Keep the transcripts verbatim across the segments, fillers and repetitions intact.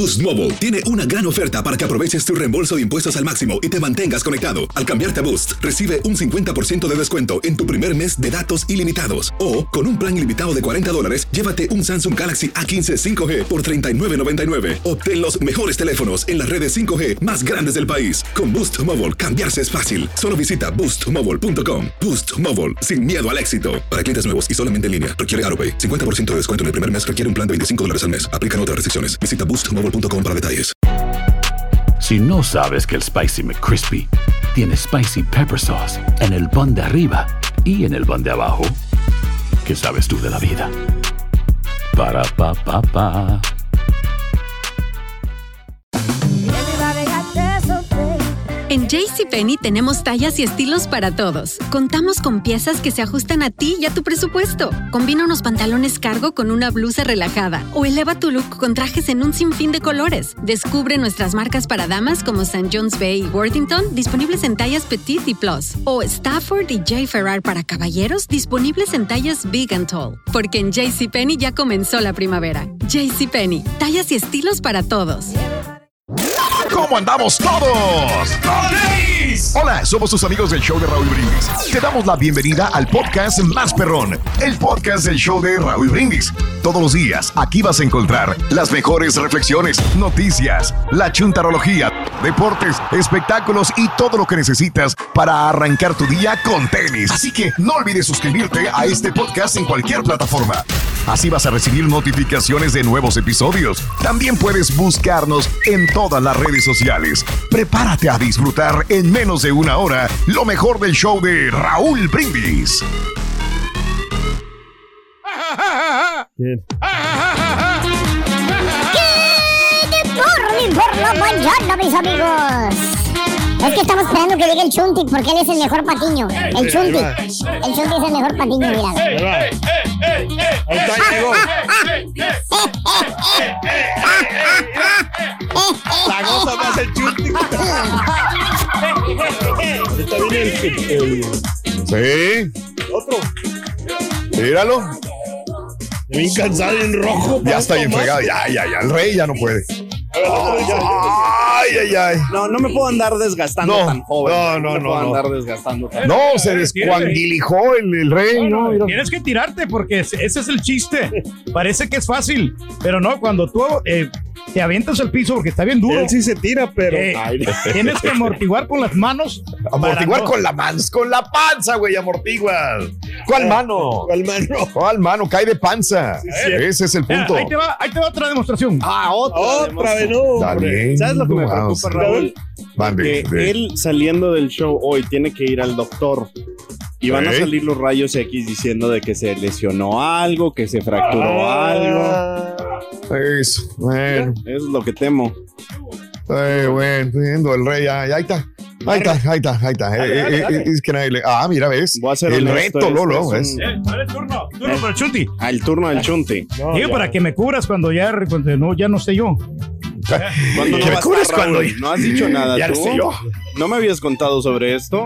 Boost Mobile tiene una gran oferta para que aproveches tu reembolso de impuestos al máximo y te mantengas conectado. Al cambiarte a Boost, recibe un cincuenta por ciento de descuento en tu primer mes de datos ilimitados. O, con un plan ilimitado de cuarenta dólares, llévate un Samsung Galaxy A quince cinco G por treinta y nueve noventa y nueve. Obtén los mejores teléfonos en las redes cinco G más grandes del país. Con Boost Mobile, cambiarse es fácil. Solo visita boost mobile punto com. Boost Mobile, sin miedo al éxito. Para clientes nuevos y solamente en línea, requiere AutoPay. cincuenta por ciento de descuento en el primer mes requiere un plan de veinticinco dólares al mes. Aplican otras restricciones. Visita boost mobile punto com para detalles. Si no sabes que el Spicy McCrispy tiene Spicy Pepper Sauce en el pan de arriba y en el pan de abajo, ¿qué sabes tú de la vida? Para, pa, pa, pa. En JCPenney tenemos tallas y estilos para todos. Contamos con piezas que se ajustan a ti y a tu presupuesto. Combina unos pantalones cargo con una blusa relajada o eleva tu look con trajes en un sinfín de colores. Descubre nuestras marcas para damas como Saint John's Bay y Worthington, disponibles en tallas Petite y Plus. O Stafford y J. Ferrar para caballeros, disponibles en tallas Big and Tall. Porque en JCPenney ya comenzó la primavera. JCPenney, tallas y estilos para todos. ¿Cómo andamos todos? Hola, somos tus amigos del show de Raúl Brindis. Te damos la bienvenida al podcast más perrón, el podcast del show de Raúl Brindis. Todos los días aquí vas a encontrar las mejores reflexiones, noticias, la chuntarología, deportes, espectáculos y todo lo que necesitas para arrancar tu día con tenis. Así que no olvides suscribirte a este podcast en cualquier plataforma. Así vas a recibir notificaciones de nuevos episodios. También puedes buscarnos en todas las redes sociales. Prepárate a disfrutar en menos de una hora lo mejor del show de Raúl Brindis. ¡Qué deporte por la mañana, mis amigos! Es que estamos esperando que llegue el Chunti porque él es el mejor patiño. El Chunti. El Chunti es el mejor patiño, mira. Ahí está, llegó. La goza más el Chunti. Está bien el, el... Sí. Otro. Míralo. Bien cansado y en rojo. Ya está bien fregado. Ya, ya, ya. El rey ya no puede. Ay, ay, ay. No, no me puedo andar desgastando no, tan joven. No, no, no. me no. puedo no. andar desgastando tan No, se descuanguilijó el, el rey. No, no, no, tienes que tirarte porque ese es el chiste. Parece que es fácil, pero no, cuando tú eh, te avientas al piso porque está bien duro. Él sí se tira, pero eh, tienes que amortiguar con las manos. Amortiguar no. con la mans, con la panza, güey, amortiguas. ¿Cuál mano? ¿Cuál mano? ¿Cuál mano? Cae de panza. Sí, sí. Ese es el punto. Mira, ahí te va, ahí te va otra demostración. Ah, otra. Otra vez, no. Dale. ¿Sabes lo que me preocupa, Raúl? Mande, que de... él saliendo del show hoy tiene que ir al doctor y van ¿Eh? a salir los rayos X diciendo de que se lesionó algo, que se fracturó ah, algo. Eso, bueno. Eso es lo que temo. Eh, bueno, viendo el rey, ahí, ahí está. Ahí está, ahí está, ahí está. Dale, dale, dale. Es que nadie le... Ah, mira, ves. Voy a hacer el reto, este Lolo, es ¿ves? un... Eh, dale el turno, el turno eh. para el Chunti. Ah, el turno del Chunti. No, Digo, para que me cubras cuando ya, cuando no, ya no esté yo. ¿Cuándo no me cubres estar, cuando no has dicho nada ya tú? no sé yo. ¿No me habías contado sobre esto?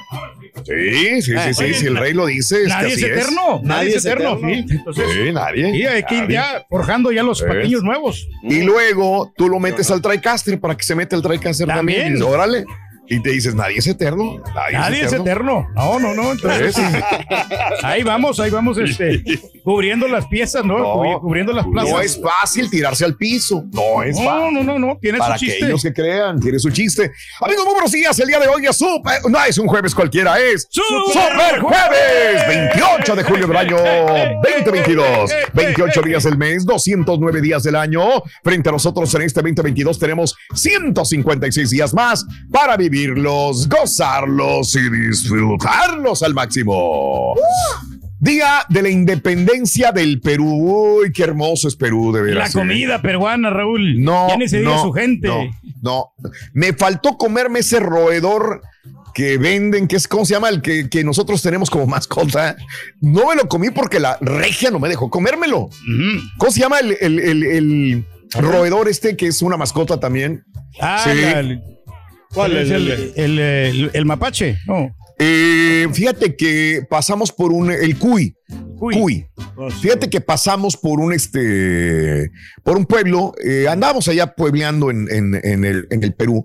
Sí, sí, sí, sí, Oye, si el rey lo dice, es nadie que es así eterno, es. nadie es eterno. Sí, entonces, sí, nadie. Y hay que ir ya forjando ya los pequeños nuevos. Y luego tú lo metes al TriCaster para que se meta el TriCaster también. también. Y dices, órale. Y te dices, nadie es eterno. Nadie, nadie es, eterno. es eterno. No, no, no. Entonces, ahí vamos, ahí vamos este, cubriendo las piezas, ¿no? no cubriendo las plazas. No es fácil tirarse al piso. No es no, fácil. No, no, no, tiene Para su chiste. Para aquellos que crean, tiene su chiste. Amigos, muy buenos días. El día de hoy es super... No es un jueves cualquiera, es Super, super Jueves. veintiocho de julio del año veinte veintidós. veintiocho días del mes, doscientos nueve días del año. Frente a nosotros en este veinte veintidós tenemos ciento cincuenta y seis días más para vivirlos, gozarlos y disfrutarlos al máximo. Uh. Día de la independencia del Perú. Uy, qué hermoso es Perú, de veras. La comida peruana, Raúl. No, ya ni se diga no, su gente. No, no. Me faltó comerme ese roedor que venden, que es, ¿cómo se llama? El que, que nosotros tenemos como mascota. No me lo comí porque la regia no me dejó comérmelo. Uh-huh. ¿Cómo se llama el, el, el, el roedor este que es una mascota también? Ah, sí. la, ¿cuál es el, el, el, el, el mapache? No. Eh, fíjate que pasamos por un, el cuy. Cuy. Cuy. Oh, sí. Fíjate que pasamos por un este por un pueblo, eh, andábamos allá puebleando en, en, en, el, en el Perú.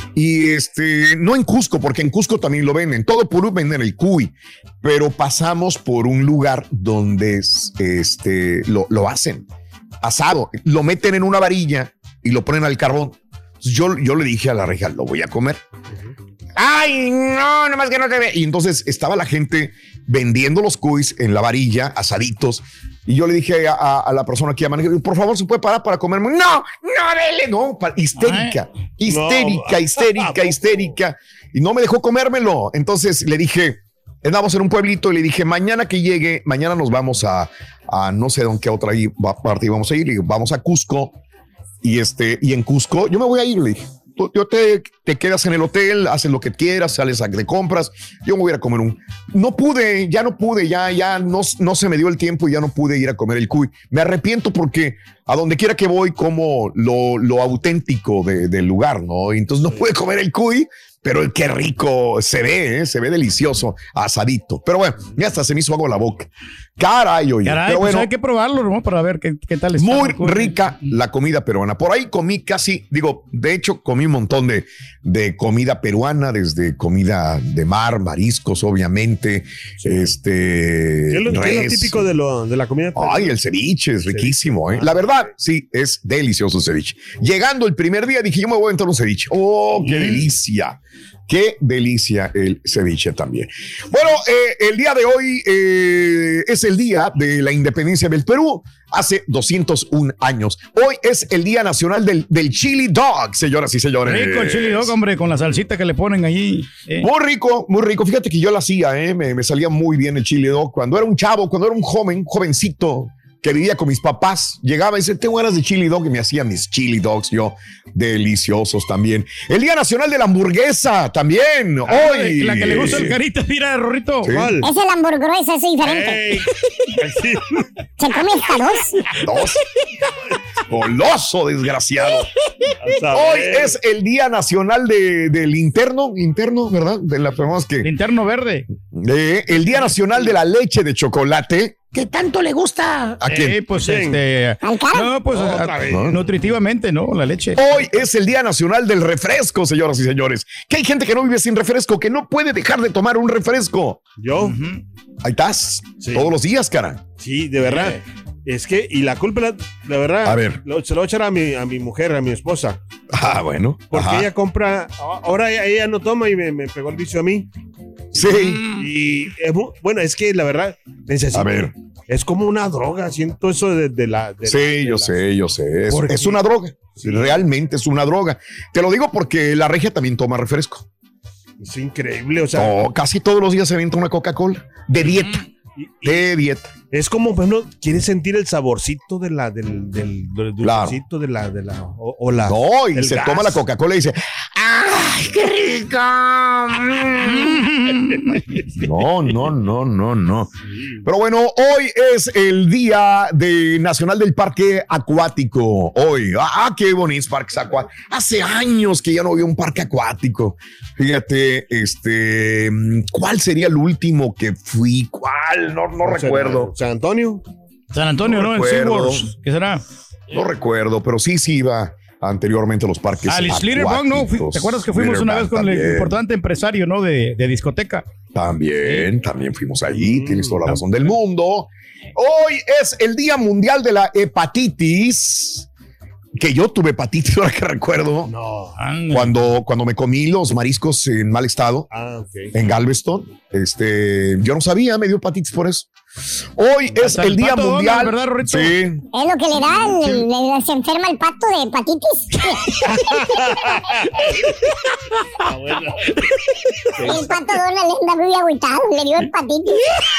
Y este, no en Cusco, porque en Cusco también lo venden. Todo Perú venden el cuy. Pero pasamos por un lugar donde este, lo, lo hacen asado. Lo meten en una varilla y lo ponen al carbón. Yo, yo le dije a la reja, lo voy a comer. Uh-huh. Ay, no, nomás que no te ve. Y entonces estaba la gente vendiendo los cuys en la varilla, asaditos. Y yo le dije a, a, a la persona que llama, por favor, ¿se puede parar para comerme? No, no, dele, no. Para, histérica, Ay, histérica, no. histérica, histérica. Y no me dejó comérmelo. Entonces le dije, andamos en un pueblito y le dije, mañana que llegue, mañana nos vamos a, a no sé dónde, qué otra parte íbamos a ir. Y vamos a Cusco. Y, este, y en Cusco, yo me voy a ir, le dije. Tú, tú te, te quedas en el hotel, haces lo que quieras, sales a, de compras. Yo me voy a ir a comer un... No pude, ya no pude, ya, ya no, no se me dio el tiempo y ya no pude ir a comer el cuy. Me arrepiento porque a donde quiera que voy como lo, lo auténtico de, del lugar, ¿no? Entonces no pude comer el cuy, pero qué rico se ve, ¿eh? Se ve delicioso, asadito. Pero bueno, ya hasta se me hizo agua la boca. Caray, oye. Caray, pero pues bueno, hay que probarlo, ¿no? Para ver qué, qué tal está. Muy rica la comida peruana. Por ahí comí casi, digo, de hecho comí un montón de, de comida peruana, desde comida de mar, mariscos, obviamente. Sí. Este. ¿Qué es lo, res, ¿qué es lo típico de, lo, de la comida peruana? Ay, el ceviche es riquísimo, ¿eh? La verdad, sí, es delicioso el ceviche. Llegando el primer día dije, yo me voy a entrar un ceviche. Oh, qué mm. delicia. Qué delicia el ceviche también. Bueno, eh, el día de hoy eh, es el día de la independencia del Perú, hace doscientos un años. Hoy es el Día Nacional del, del Chili Dog, señoras y señores. Rico el Chili Dog, hombre, con la salsita que le ponen allí. Eh. Muy rico, muy rico. Fíjate que yo lo hacía, eh, me, me salía muy bien el Chili Dog. Cuando era un chavo, cuando era un joven, jovencito, que vivía con mis papás, llegaba y decía, tengo ganas de chili dog, y me hacía mis chili dogs, yo, deliciosos también. El Día Nacional de la Hamburguesa, también, ah, hoy. La que le gusta el carita, mira, Rorrito. ¿Sí? ¿Cuál? Es el hamburguesa, es diferente. Hey. Se come hasta dos. Dos. Goloso, desgraciado. Hoy es el Día Nacional de, del interno, interno, ¿verdad? De las personas que... Interno verde. Eh, el Día Nacional de la Leche de Chocolate. ¿Qué tanto le gusta? ¿A quién? Eh, pues este, no, pues no, a, a, nutritivamente, ¿no? La leche. Hoy es el Día Nacional del Refresco, señoras y señores. Que hay gente que no vive sin refresco, que no puede dejar de tomar un refresco. Yo. Uh-huh. Ahí estás. Sí. Todos los días, cara. Sí, de verdad. Eh. Es que, y la culpa, la, la verdad, a ver. Lo, se lo voy a echar a mi, a mi mujer, a mi esposa. Ah, bueno. Porque Ajá. ella compra, ahora ella, ella no toma y me, me pegó el vicio a mí. Sí. Y, eh, bueno, es que la verdad, necesito. A ver. Es como una droga, siento eso de, de la... De sí, la, de yo la, sé, yo sé. Es, es una droga. Sí. Realmente es una droga. Te lo digo porque la regia también toma refresco. Es increíble, o sea... Oh, casi todos los días se avienta una Coca-Cola. De dieta. Y, y, de dieta. Es como, bueno, quieres sentir el saborcito de la, del, del, del dulcecito claro. de la, de la, o, o la. No, y se gas. Toma la Coca-Cola y dice, ¡ay, qué rico! No, no, no, no, no. Sí. Pero bueno, hoy es el Día de Nacional del Parque Acuático. Hoy, ah, qué bonitos parques acuáticos. Hace años que ya no había un parque acuático. Fíjate, este, ¿cuál sería el último que fui? ¿Cuál? No, no, no recuerdo. San Antonio. San Antonio, ¿no? ¿no? En SeaWorld. ¿Qué será? No recuerdo, pero sí, sí iba anteriormente a los parques Al Schlitterbahn, ¿no? ¿Te acuerdas que fuimos una vez con también. El importante empresario, ¿no? De, de discoteca. También, también fuimos allí. Mm, tienes toda la razón del mundo. Hoy es el Día Mundial de la Hepatitis. Que yo tuve hepatitis, ahora que recuerdo. No. Cuando, cuando me comí los mariscos en mal estado. Ah, okay. En Galveston. Este, yo no sabía, me dio hepatitis por eso. Hoy es Hasta el, el Día Donald, Mundial. ¿verdad, Rorrito? Sí. Es lo que le da, sí. le, se enferma el pato de hepatitis. Ah, bueno. El pato Donald anda muy agüitado, le dio hepatitis.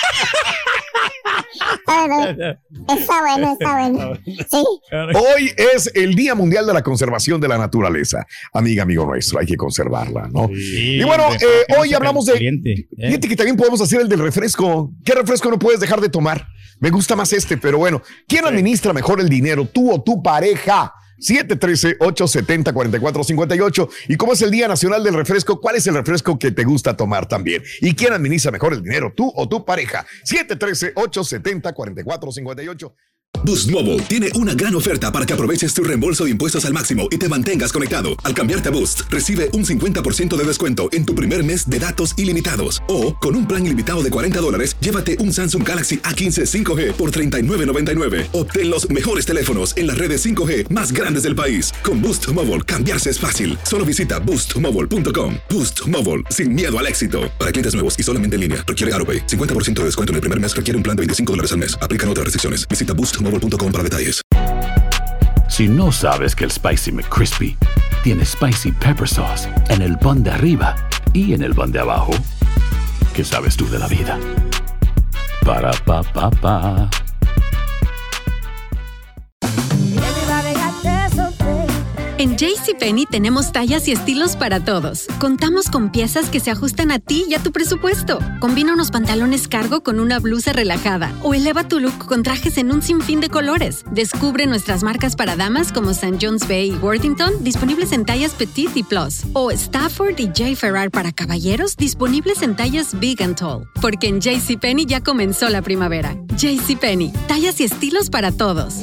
Está bueno, está bueno. Sí. Hoy es el Día Mundial de la Conservación de la Naturaleza. Amiga, amigo nuestro, hay que conservarla, ¿no? Sí, y bueno, eh, hoy hablamos de... Cliente, ¿eh? Fíjate que también podemos hacer el del refresco. ¿Qué refresco no puedes dejar de tomar? Me gusta más este, pero bueno. ¿Quién administra mejor el dinero, tú o tu pareja? siete uno tres, ocho siete cero, cuatro cuatro cinco ocho. Y como es el Día Nacional del Refresco, ¿cuál es el refresco que te gusta tomar también? ¿Y quién administra mejor el dinero, tú o tu pareja? siete uno tres, ocho siete cero, cuatro cuatro cinco ocho. Boost Mobile tiene una gran oferta para que aproveches tu reembolso de impuestos al máximo y te mantengas conectado. Al cambiarte a Boost, recibe un cincuenta por ciento de descuento en tu primer mes de datos ilimitados. O, con un plan ilimitado de cuarenta dólares, llévate un Samsung Galaxy A quince cinco G por treinta y nueve noventa y nueve. Obtén los mejores teléfonos en las redes cinco G más grandes del país. Con Boost Mobile, cambiarse es fácil. Solo visita boost mobile punto com. Boost Mobile, sin miedo al éxito. Para clientes nuevos y solamente en línea, requiere AutoPay. cincuenta por ciento de descuento en el primer mes, requiere un plan de veinticinco dólares al mes. Aplican otras restricciones. Visita boost mobile punto com para detalles. Si no sabes que el Spicy McCrispy tiene Spicy Pepper Sauce en el pan de arriba y en el pan de abajo, ¿qué sabes tú de la vida? Para, pa, pa, pa. En JCPenney tenemos tallas y estilos para todos. Contamos con piezas que se ajustan a ti y a tu presupuesto. Combina unos pantalones cargo con una blusa relajada o eleva tu look con trajes en un sinfín de colores. Descubre nuestras marcas para damas como Saint John's Bay y Worthington, disponibles en tallas Petite y Plus. O Stafford y J. Ferrar para caballeros, disponibles en tallas Big and Tall. Porque en JCPenney ya comenzó la primavera. JCPenney, tallas y estilos para todos.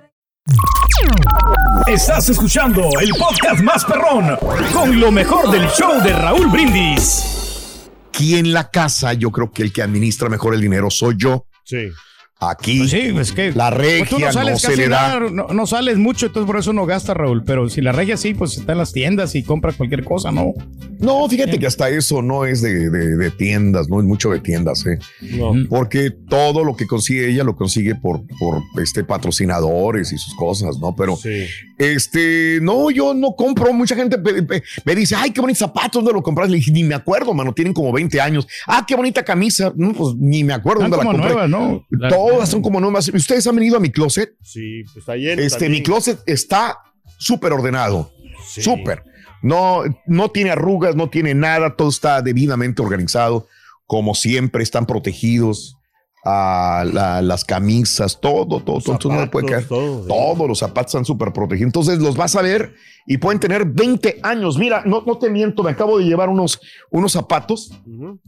Estás escuchando el podcast más perrón con lo mejor del show de Raúl Brindis. Aquí en la casa, yo creo que el que administra mejor el dinero soy yo. Sí. Aquí, pues sí, es que, la regia pues tú no, sales no se casi le da. Nada, no, no sales mucho, entonces por eso no gastas, Raúl. Pero si la regia sí, pues está en las tiendas y compra cualquier cosa, ¿no? No, fíjate sí. que hasta eso no es de, de, de tiendas, no es mucho de tiendas, ¿eh? No. Porque todo lo que consigue ella lo consigue por, por este patrocinadores y sus cosas, ¿no? Pero, sí. este, no, yo no compro. Mucha gente me, me dice, ay, qué bonitos zapatos, ¿dónde lo compras? Le dije, ni me acuerdo, mano, tienen como veinte años. Ah, qué bonita camisa. No, pues ni me acuerdo Están dónde la compré. Nueva, ¿no? La, Todas son como nuevas. ¿Ustedes han venido a mi closet? Sí, pues está lleno. Este, también. mi closet está súper ordenado. Sí. Súper. No, no tiene arrugas, no tiene nada. Todo está debidamente organizado. Como siempre, están protegidos. Uh, la, las camisas, todo, todo, todo, zapatos, no puede caer. Todo, todos los zapatos están súper protegidos. Entonces los vas a ver y pueden tener veinte años. Mira, no, no te miento, me acabo de llevar unos, unos zapatos. Uh-huh.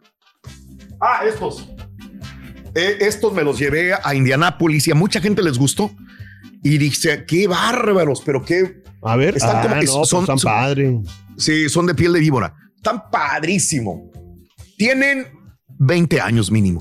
Ah, estos. Eh, estos me los llevé a Indianápolis y a mucha gente les gustó. Y dice, qué bárbaros, pero qué. A ver, están ah, como, no, son, pues están padres. Sí, son de piel de víbora. Están padrísimo. Tienen veinte años mínimo.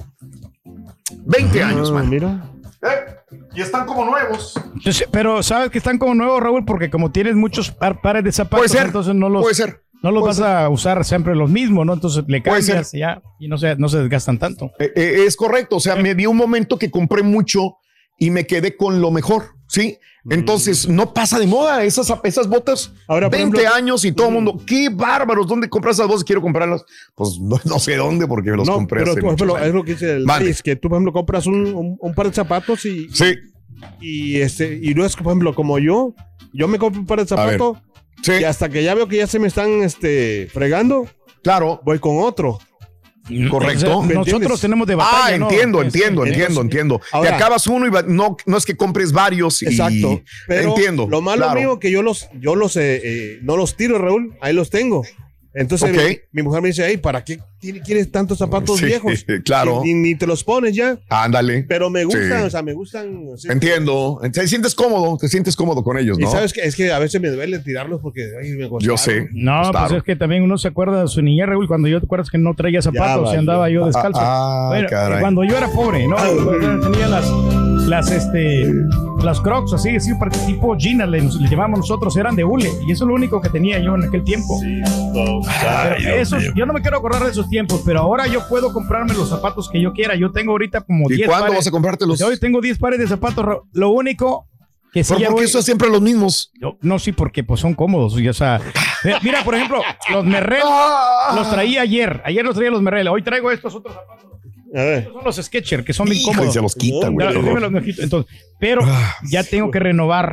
veinte ah, años, man. Mira. ¿Eh? Y están como nuevos. Pero sabes que están como nuevos, Raúl, porque como tienes muchos par, pares de zapatos, puede ser, entonces no los, puede ser. No los puede vas ser. a usar siempre los mismos, ¿no? Entonces le cambias y ya y no se, no se desgastan tanto. Eh, eh, es correcto. O sea, eh. me vi un momento que compré mucho y me quedé con lo mejor. Sí. Entonces, no pasa de moda esas, esas botas. Ahora, veinte ejemplo, años y todo el mundo, qué bárbaros, ¿dónde compras esas botas? Quiero comprarlas. Pues no, no sé dónde porque me los no, compré pero hace tú, ejemplo, años. Es lo que dice el vale. Es que tú, por ejemplo, compras un, un, un par de zapatos y, sí. y, este, y no es, por ejemplo, como yo, yo me compro un par de zapatos sí. y hasta que ya veo que ya se me están este, fregando, claro, voy con otro. Correcto. O sea, nosotros tenemos de batalla. Ah, entiendo, ¿no? entiendo, es, entiendo, es, entiendo. Ahora, te acabas uno y va, no, no es que compres varios. Y, exacto. Pero entiendo. Lo malo claro. mío que yo los, yo los, eh, eh, no los tiro, Raúl. Ahí los tengo. Entonces okay. mi, mi mujer me dice, hey, ¿para qué quieres tantos zapatos sí, viejos? Claro. Ni, ni te los pones ya. Ándale. Pero me gustan, sí. o sea, me gustan. ¿Sí? Entiendo. Te sientes cómodo, te sientes cómodo con ellos, ¿no? Y sabes que es que a veces me duele tirarlos porque ay, me costaron. Yo sé. No, costaron. Pues es que también uno se acuerda de su niñez, Raúl, cuando yo te acuerdas que no traía zapatos y andaba yo descalzo. Ah, bueno, caray. Cuando yo era pobre, ¿no? Tenía las, las, este, las Crocs, así, así, tipo Gina, le, le llamamos nosotros, eran de hule. Y eso es lo único que tenía yo en aquel tiempo. Sí, no, ay, esos, yo no me quiero acordar de esos tiempos, pero ahora yo puedo comprarme los zapatos que yo quiera. Yo tengo ahorita como diez pares. ¿Y cuándo pares, vas a comprártelos? Hoy tengo diez pares de zapatos. Lo único que sí. ¿Pero por qué eso es siempre los mismos? Yo, no, sí, porque pues son cómodos. Y, o sea, mira, por ejemplo, los Merrell los traía ayer. Ayer los traía los Merrell. Hoy traigo estos otros zapatos. A ver. Estos son los Skechers, que son bien cómodos. Se los quitan, güey. Entonces, pero ya tengo que renovar.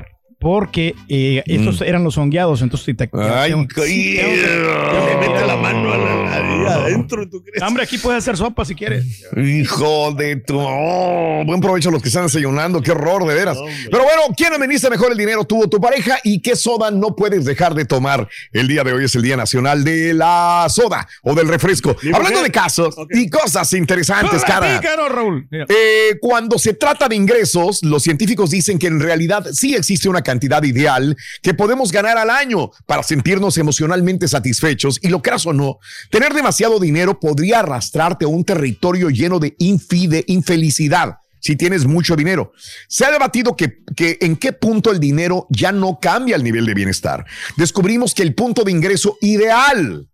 porque eh, estos mm. eran los hongueados, entonces te... Ay, tengo, sí, tengo que, le mete la mano a la, a la, adentro, ¿tú crees? Hombre, aquí puedes hacer sopa si quieres. Hijo de tu... Oh, buen provecho a los que están desayunando, qué horror, de veras. No, pero bueno, ¿quién administra mejor el dinero, tú o tu pareja? ¿Y qué soda no puedes dejar de tomar? El día de hoy es el Día Nacional de la Soda o del refresco. Hablando de casos okay. y cosas interesantes, no, cara. Pícaro, Raúl. Eh, cuando se trata de ingresos, los científicos dicen que en realidad sí existe una cantidad ideal que podemos ganar al año para sentirnos emocionalmente satisfechos, y lo creas o no, tener demasiado dinero podría arrastrarte a un territorio lleno de infide, infelicidad si tienes mucho dinero. Se ha debatido que, que en qué punto el dinero ya no cambia el nivel de bienestar. Descubrimos que el punto de ingreso ideal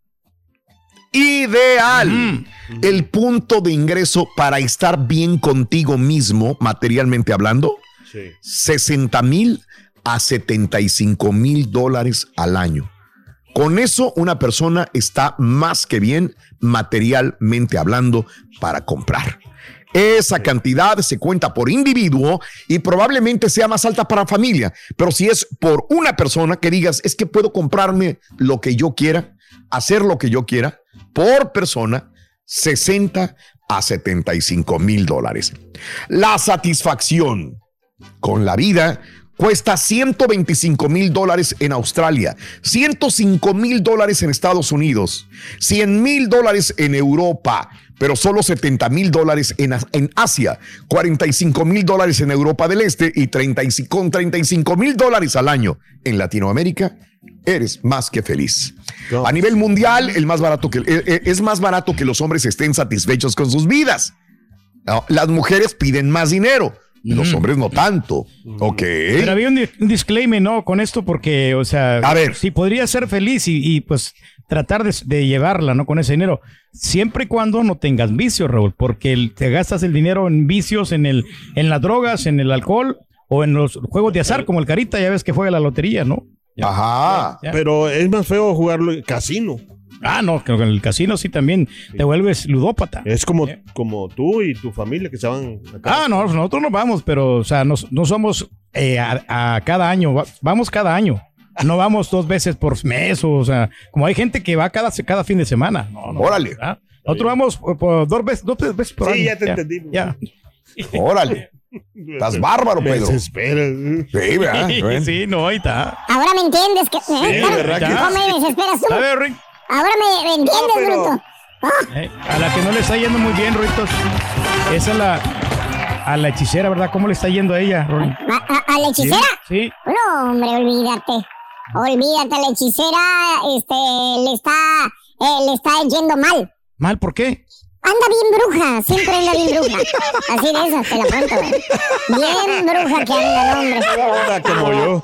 Ideal. Mm. El punto de ingreso para estar bien contigo mismo, materialmente hablando, sí. sesenta mil a setenta y cinco mil dólares al año. Con eso, una persona está más que bien, materialmente hablando, para comprar. Esa cantidad se cuenta por individuo y probablemente sea más alta para familia. Pero si es por una persona que digas, es que puedo comprarme lo que yo quiera, hacer lo que yo quiera, por persona, sesenta a setenta y cinco mil dólares. La satisfacción con la vida cuesta ciento veinticinco mil dólares en Australia, ciento cinco mil dólares en Estados Unidos, cien mil dólares en Europa, pero solo setenta mil dólares en, en Asia, cuarenta y cinco mil dólares en Europa del Este y treinta y cinco, con treinta y cinco mil dólares al año en Latinoamérica. Eres más que feliz. No. A nivel mundial, el más barato que, es más barato que los hombres estén satisfechos con sus vidas. No, las mujeres piden más dinero, los mm. hombres no tanto. Ok. Pero había un, un disclaimer, ¿no? Con esto, porque, o sea, a ver. Sí, podría ser feliz y, y pues tratar de, de llevarla, ¿no? Con ese dinero. Siempre y cuando no tengas vicios, Raúl, porque el, te gastas el dinero en vicios, en, el, en las drogas, en el alcohol o en los juegos de azar, como el Carita, ya ves que juega la lotería, ¿no? Ya, Ajá. Ya, ya. Pero es más feo jugarlo en casino. Ah, no, que en el casino sí también sí. Te vuelves ludópata. Es como, yeah. como tú y tu familia que se van a cada... Ah, no, nosotros nos vamos, pero, o sea, no, no somos eh, a, a cada año, vamos cada año. No vamos dos veces por mes, o, o sea, como hay gente que va cada, cada fin de semana. No, no, Órale. ¿verdad? Nosotros vamos por, por dos veces, dos veces por sí, año. Sí, ya te ya, entendí. Ya. Órale. Estás bárbaro, Pedro. Desespera. Sí, ¿verdad? Sí, sí, no, ahí está. Ahora me entiendes que... ¿eh? Sí, ¿verdad que ¿Cómo me desesperas tú? A ver, Rick. Ahora me, me entiendes, no, pero... Bruto. Oh. Eh, a la que no le está yendo muy bien, Ruitos. Esa es la... A la hechicera, ¿verdad? ¿Cómo le está yendo a ella, Rory? ¿A, a, a la hechicera? Sí. No, hombre, olvídate. Olvídate, la hechicera este, le está eh, le está yendo mal. ¿Mal? ¿Por qué? Anda bien bruja, siempre anda bien bruja. Así de eso, te la cuento. ¿eh? Bien bruja que anda el hombre. Anda como yo.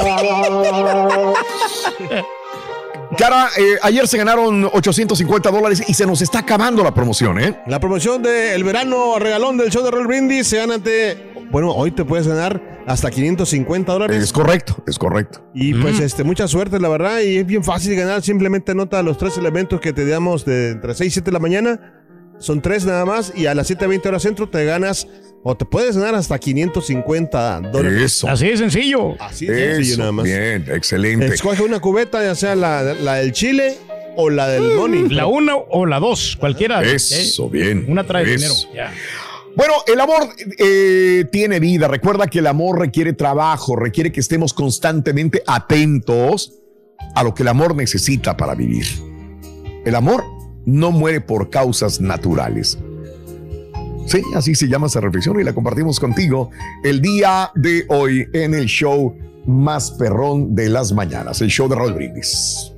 Cara, eh, ayer se ganaron ochocientos cincuenta dólares y se nos está acabando la promoción, ¿eh? La promoción del verano regalón del show de Raúl Brindis se gana ante... Bueno, hoy te puedes ganar hasta quinientos cincuenta dólares. Es correcto, es correcto. Y mm. pues este, mucha suerte, la verdad, y es bien fácil ganar. Simplemente anota los tres elementos que te damos de entre seis y siete de la mañana. Son tres nada más, y a las siete veinte horas centro te ganas, o te puedes ganar hasta quinientos cincuenta dólares. Eso. Así de sencillo. Así de sencillo nada más. Bien, excelente. Escoge una cubeta, ya sea la, la del chile o la del money. La una o la dos, cualquiera. Eso, ¿eh? Bien. Una trae Eso. dinero. Ya. Bueno, el amor eh, tiene vida. Recuerda que el amor requiere trabajo, requiere que estemos constantemente atentos a lo que el amor necesita para vivir. El amor no muere por causas naturales. Sí, así se llama esa reflexión y la compartimos contigo el día de hoy en el show más perrón de las mañanas, el show de Raúl Brindis.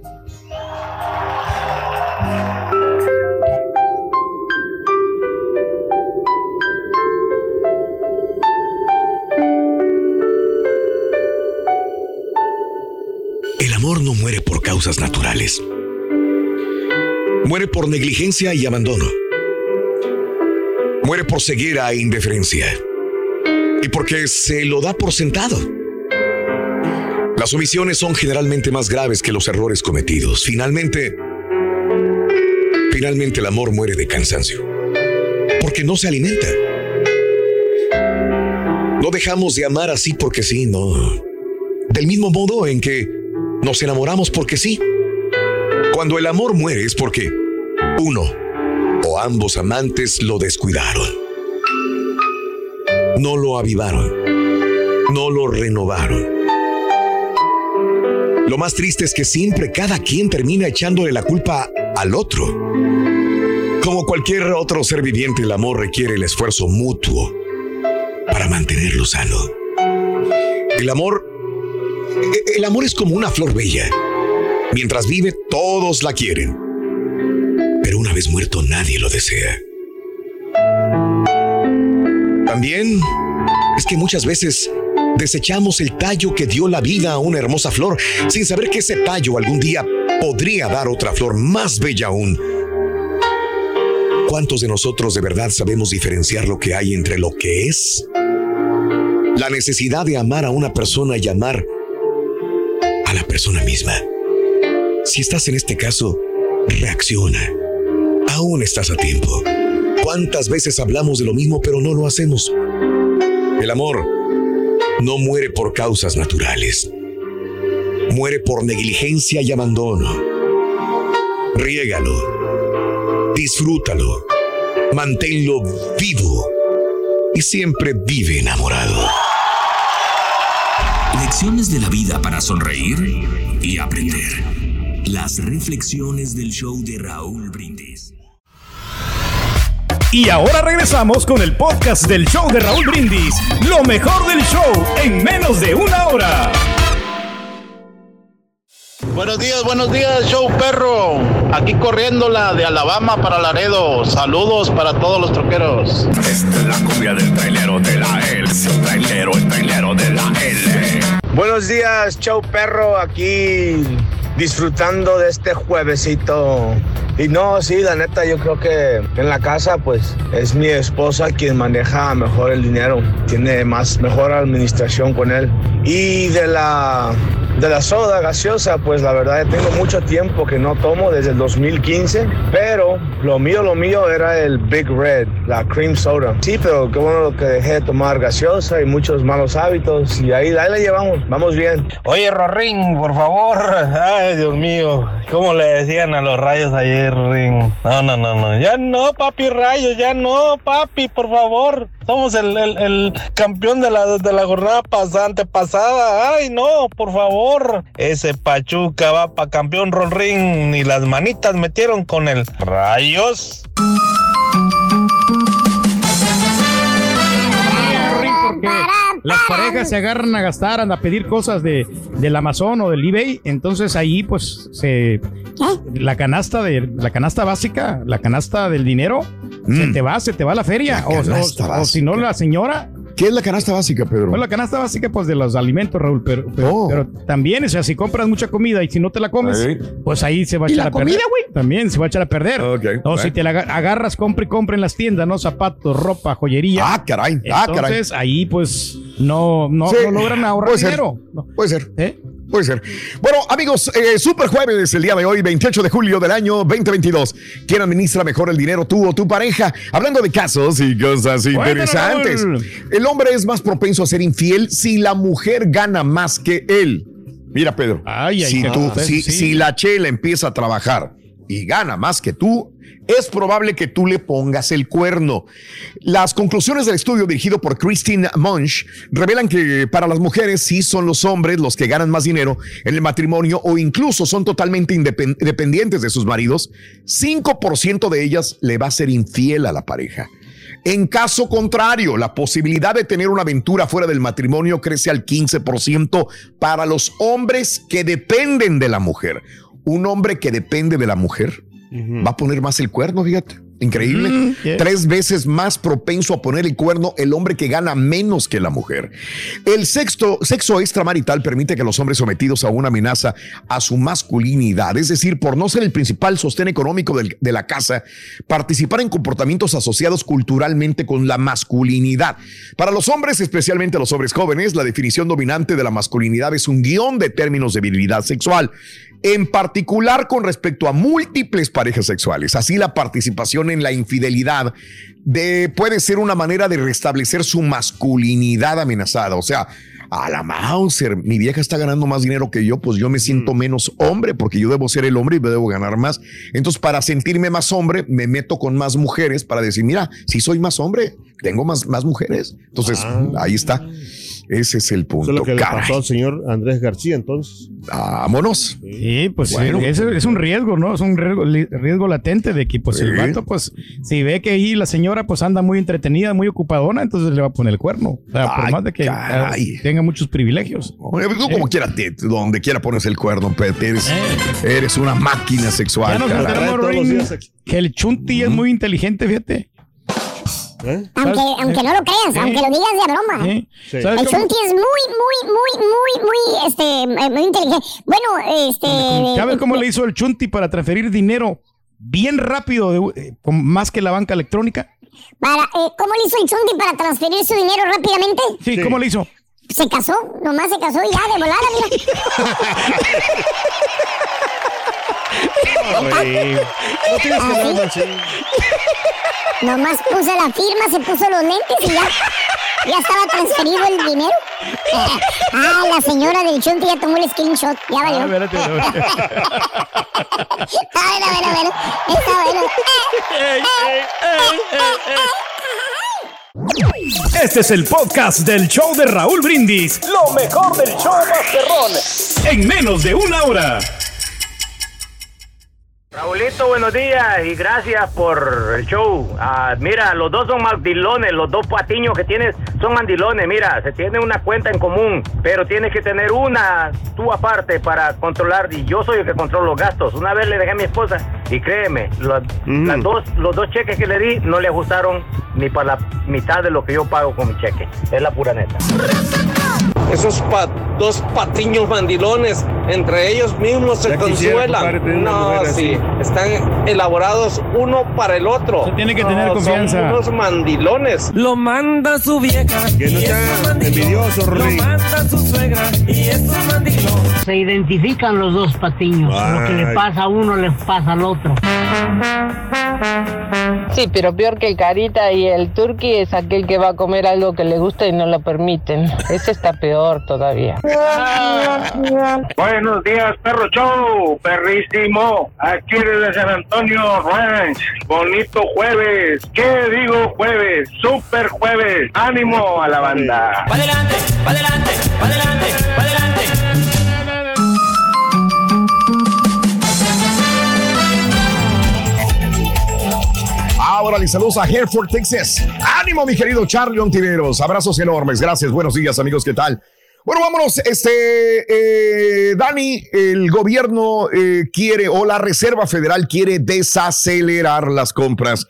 El amor no muere por causas naturales. Muere por negligencia y abandono. Muere por ceguera e indiferencia. Y porque se lo da por sentado. Las omisiones son generalmente más graves que los errores cometidos. Finalmente, finalmente el amor muere de cansancio. Porque no se alimenta. No dejamos de amar así porque sí, no. Del mismo modo en que nos enamoramos porque sí. Cuando el amor muere es porque uno o ambos amantes lo descuidaron. No lo avivaron. No lo renovaron. Lo más triste es que siempre cada quien termina echándole la culpa al otro. Como cualquier otro ser viviente, el amor requiere el esfuerzo mutuo para mantenerlo sano. El amor, el amor es como una flor bella. Mientras vive, todos la quieren. Pero una vez muerto, nadie lo desea. También es que muchas veces desechamos el tallo que dio la vida a una hermosa flor, sin saber que ese tallo algún día podría dar otra flor más bella aún. ¿Cuántos de nosotros de verdad sabemos diferenciar lo que hay entre lo que es? La necesidad de amar a una persona y amar a la persona misma. Si estás en este caso, reacciona. Aún estás a tiempo. ¿Cuántas veces hablamos de lo mismo pero no lo hacemos? El amor no muere por causas naturales. Muere por negligencia y abandono. Riégalo. Disfrútalo. Manténlo vivo. Y siempre vive enamorado. Lecciones de la vida para sonreír y aprender. Las reflexiones del show de Raúl Brindis. Y ahora regresamos con el podcast del show de Raúl Brindis. Lo mejor del show en menos de una hora. Buenos días, buenos días, show perro. Aquí corriéndola de Alabama para Laredo. Saludos para todos los troqueros. Esta es la cumbia del trailero de la L. El trailero, el trailero de la L. Buenos días, show perro. Aquí disfrutando de este juevesito. Y no, sí, la neta, yo creo que en la casa, pues, es mi esposa quien maneja mejor el dinero. Tiene más, mejor administración con él. Y de la, de la soda gaseosa, pues, la verdad, tengo mucho tiempo que no tomo, desde el dos mil quince. Pero lo mío, lo mío era el Big Red, la cream soda. Sí, pero qué bueno que dejé de tomar gaseosa y muchos malos hábitos. Y ahí, ahí la llevamos, vamos bien. Oye, Rorín, por favor. Ay, Dios mío, ¿cómo le decían a los Rayos ayer, Rorín? No, no, no, no. Ya no, papi Rayos, ya no, papi, por favor. Somos el, el, el campeón de la, de la jornada pasada, antepasada. Ay, no, por favor. Ese Pachuca va pa' campeón, Rorín. Ni las manitas metieron con el Rayos. Las parejas se agarran a gastar, a pedir cosas de, del Amazon o del eBay, entonces ahí pues se la canasta de la canasta básica, la canasta del dinero, mm. se te va, se te va a la feria. La o, o, o si no, la señora. ¿Qué es la canasta básica, Pedro? Pues la canasta básica, pues, de los alimentos, Raúl, pero, pero, oh. pero también, o sea, si compras mucha comida y si no te la comes, sí. pues ahí se va a echar a perder. Wey? También se va a echar a perder. Okay. O right. si te la agarras, compra y compra en las tiendas, ¿no? Zapatos, ropa, joyería. Ah, caray. Ah, Entonces, caray. ahí, pues, no, no, sí. no logran ahorrar Puede dinero. Ser. No. Puede ser. ¿Eh? Puede ser. Bueno, amigos, eh, Super Jueves el día de hoy, veintiocho de julio del año veinte veintidós. ¿Quién administra mejor el dinero, tú o tu pareja? Hablando de casos y cosas interesantes. El hombre es más propenso a ser infiel si la mujer gana más que él. Mira, Pedro, ay, ay, si, tú, si, sí. si la chela empieza a trabajar y gana más que tú, es probable que tú le pongas el cuerno. Las conclusiones del estudio dirigido por Christine Munch revelan que para las mujeres sí son los hombres los que ganan más dinero en el matrimonio o incluso son totalmente independ- dependientes de sus maridos. cinco por ciento de ellas le va a ser infiel a la pareja. En caso contrario, la posibilidad de tener una aventura fuera del matrimonio crece al quince por ciento para los hombres que dependen de la mujer. Un hombre que depende de la mujer Uh-huh. va a poner más el cuerno, fíjate. Increíble. Mm, yeah. Tres veces más propenso a poner el cuerno el hombre que gana menos que la mujer. El sexto, sexo extramarital permite que los hombres sometidos a una amenaza a su masculinidad, es decir, por no ser el principal sostén económico del, de la casa, participar en comportamientos asociados culturalmente con la masculinidad. Para los hombres, especialmente los hombres jóvenes, la definición dominante de la masculinidad es un guión de términos de virilidad sexual, en particular con respecto a múltiples parejas sexuales. Así, la participación en la infidelidad de, puede ser una manera de restablecer su masculinidad amenazada. O sea, a la Mauser, mi vieja está ganando más dinero que yo, pues yo me siento menos hombre porque yo debo ser el hombre y me debo ganar más. Entonces, para sentirme más hombre, me meto con más mujeres para decir, mira, si soy más hombre, tengo más, más mujeres. Entonces, ah. ahí está. Ese es el punto. Eso es lo que Caray. le pasó al señor Andrés García, entonces. Vámonos. Sí, pues bueno, sí, es, es un riesgo, ¿no? Es un riesgo, riesgo latente de que, pues, sí. el vato, pues, si ve que ahí la señora, pues, anda muy entretenida, muy ocupadona, entonces le va a poner el cuerno. O sea, Ay, por más de que caray. tenga muchos privilegios. Oye, tú como eh. quiera, te, donde quiera pones el cuerno, Pete. Eres, eh. eres una máquina sexual. Ya nos enteramos, Ring, que el Chunti mm. es muy inteligente, fíjate. ¿Eh? Aunque, aunque no lo creas, ¿Eh? aunque lo digas de broma. ¿Eh? Sí. El Chunti es muy, muy, muy, muy, muy, este, muy inteligente. Bueno, este... ¿Sabes cómo le hizo el Chunti para transferir dinero bien rápido, de, con, más que la banca electrónica? Para, eh, ¿Cómo le hizo el Chunti para transferir su dinero rápidamente? Sí, sí. ¿Cómo le hizo? Se casó, nomás se casó y ya, de volada, mira. No tienes que hablar así. Nomás puso la firma, se puso los lentes y ya, ya estaba transferido el dinero. Ah, la señora del Chunti ya tomó el screenshot. Ya valió. Ah, espérate, a ver, a ver, a ver. Está bueno. Este es el podcast del show de Raúl Brindis. Lo mejor del show Masterrón. En menos de una hora. Raulito, buenos días y gracias por el show. Uh, mira, los dos son mandilones, los dos patiños que tienes son mandilones. Mira, se tiene una cuenta en común, pero tienes que tener una tú aparte para controlar. Y yo soy el que controlo los gastos. Una vez le dejé a mi esposa y créeme, lo, mm. las dos, los dos cheques que le di no le ajustaron ni para la mitad de lo que yo pago con mi cheque. Es la pura neta. Esos pa- dos patiños mandilones, entre ellos mismos se consuelan. No, sí, están elaborados uno para el otro. Se tiene que tener no, confianza. Son unos mandilones. Lo manda su vieja. Que no sea envidioso, Rey. Lo manda su suegra y es un mandilón. Se identifican los dos patiños. Ay. Lo que le pasa a uno le pasa al otro. Sí, pero peor que el Carita y el Turqui es aquel que va a comer algo que le gusta y no lo permiten. Ese está peor todavía. Buenos días, perro show, perrísimo. Aquí desde San Antonio Ranch. Bonito jueves. ¿Qué digo jueves? Super jueves. Ánimo a la banda. Pa' adelante, pa' adelante, pa' adelante, pa' adelante. Ahora les saludos a Hereford, Texas. Ánimo, mi querido Charlie Ontiveros. Abrazos enormes. Gracias. Buenos días, amigos. ¿Qué tal? Bueno, vámonos. Este, eh, Dani, el gobierno eh, quiere, o la Reserva Federal quiere desacelerar las compras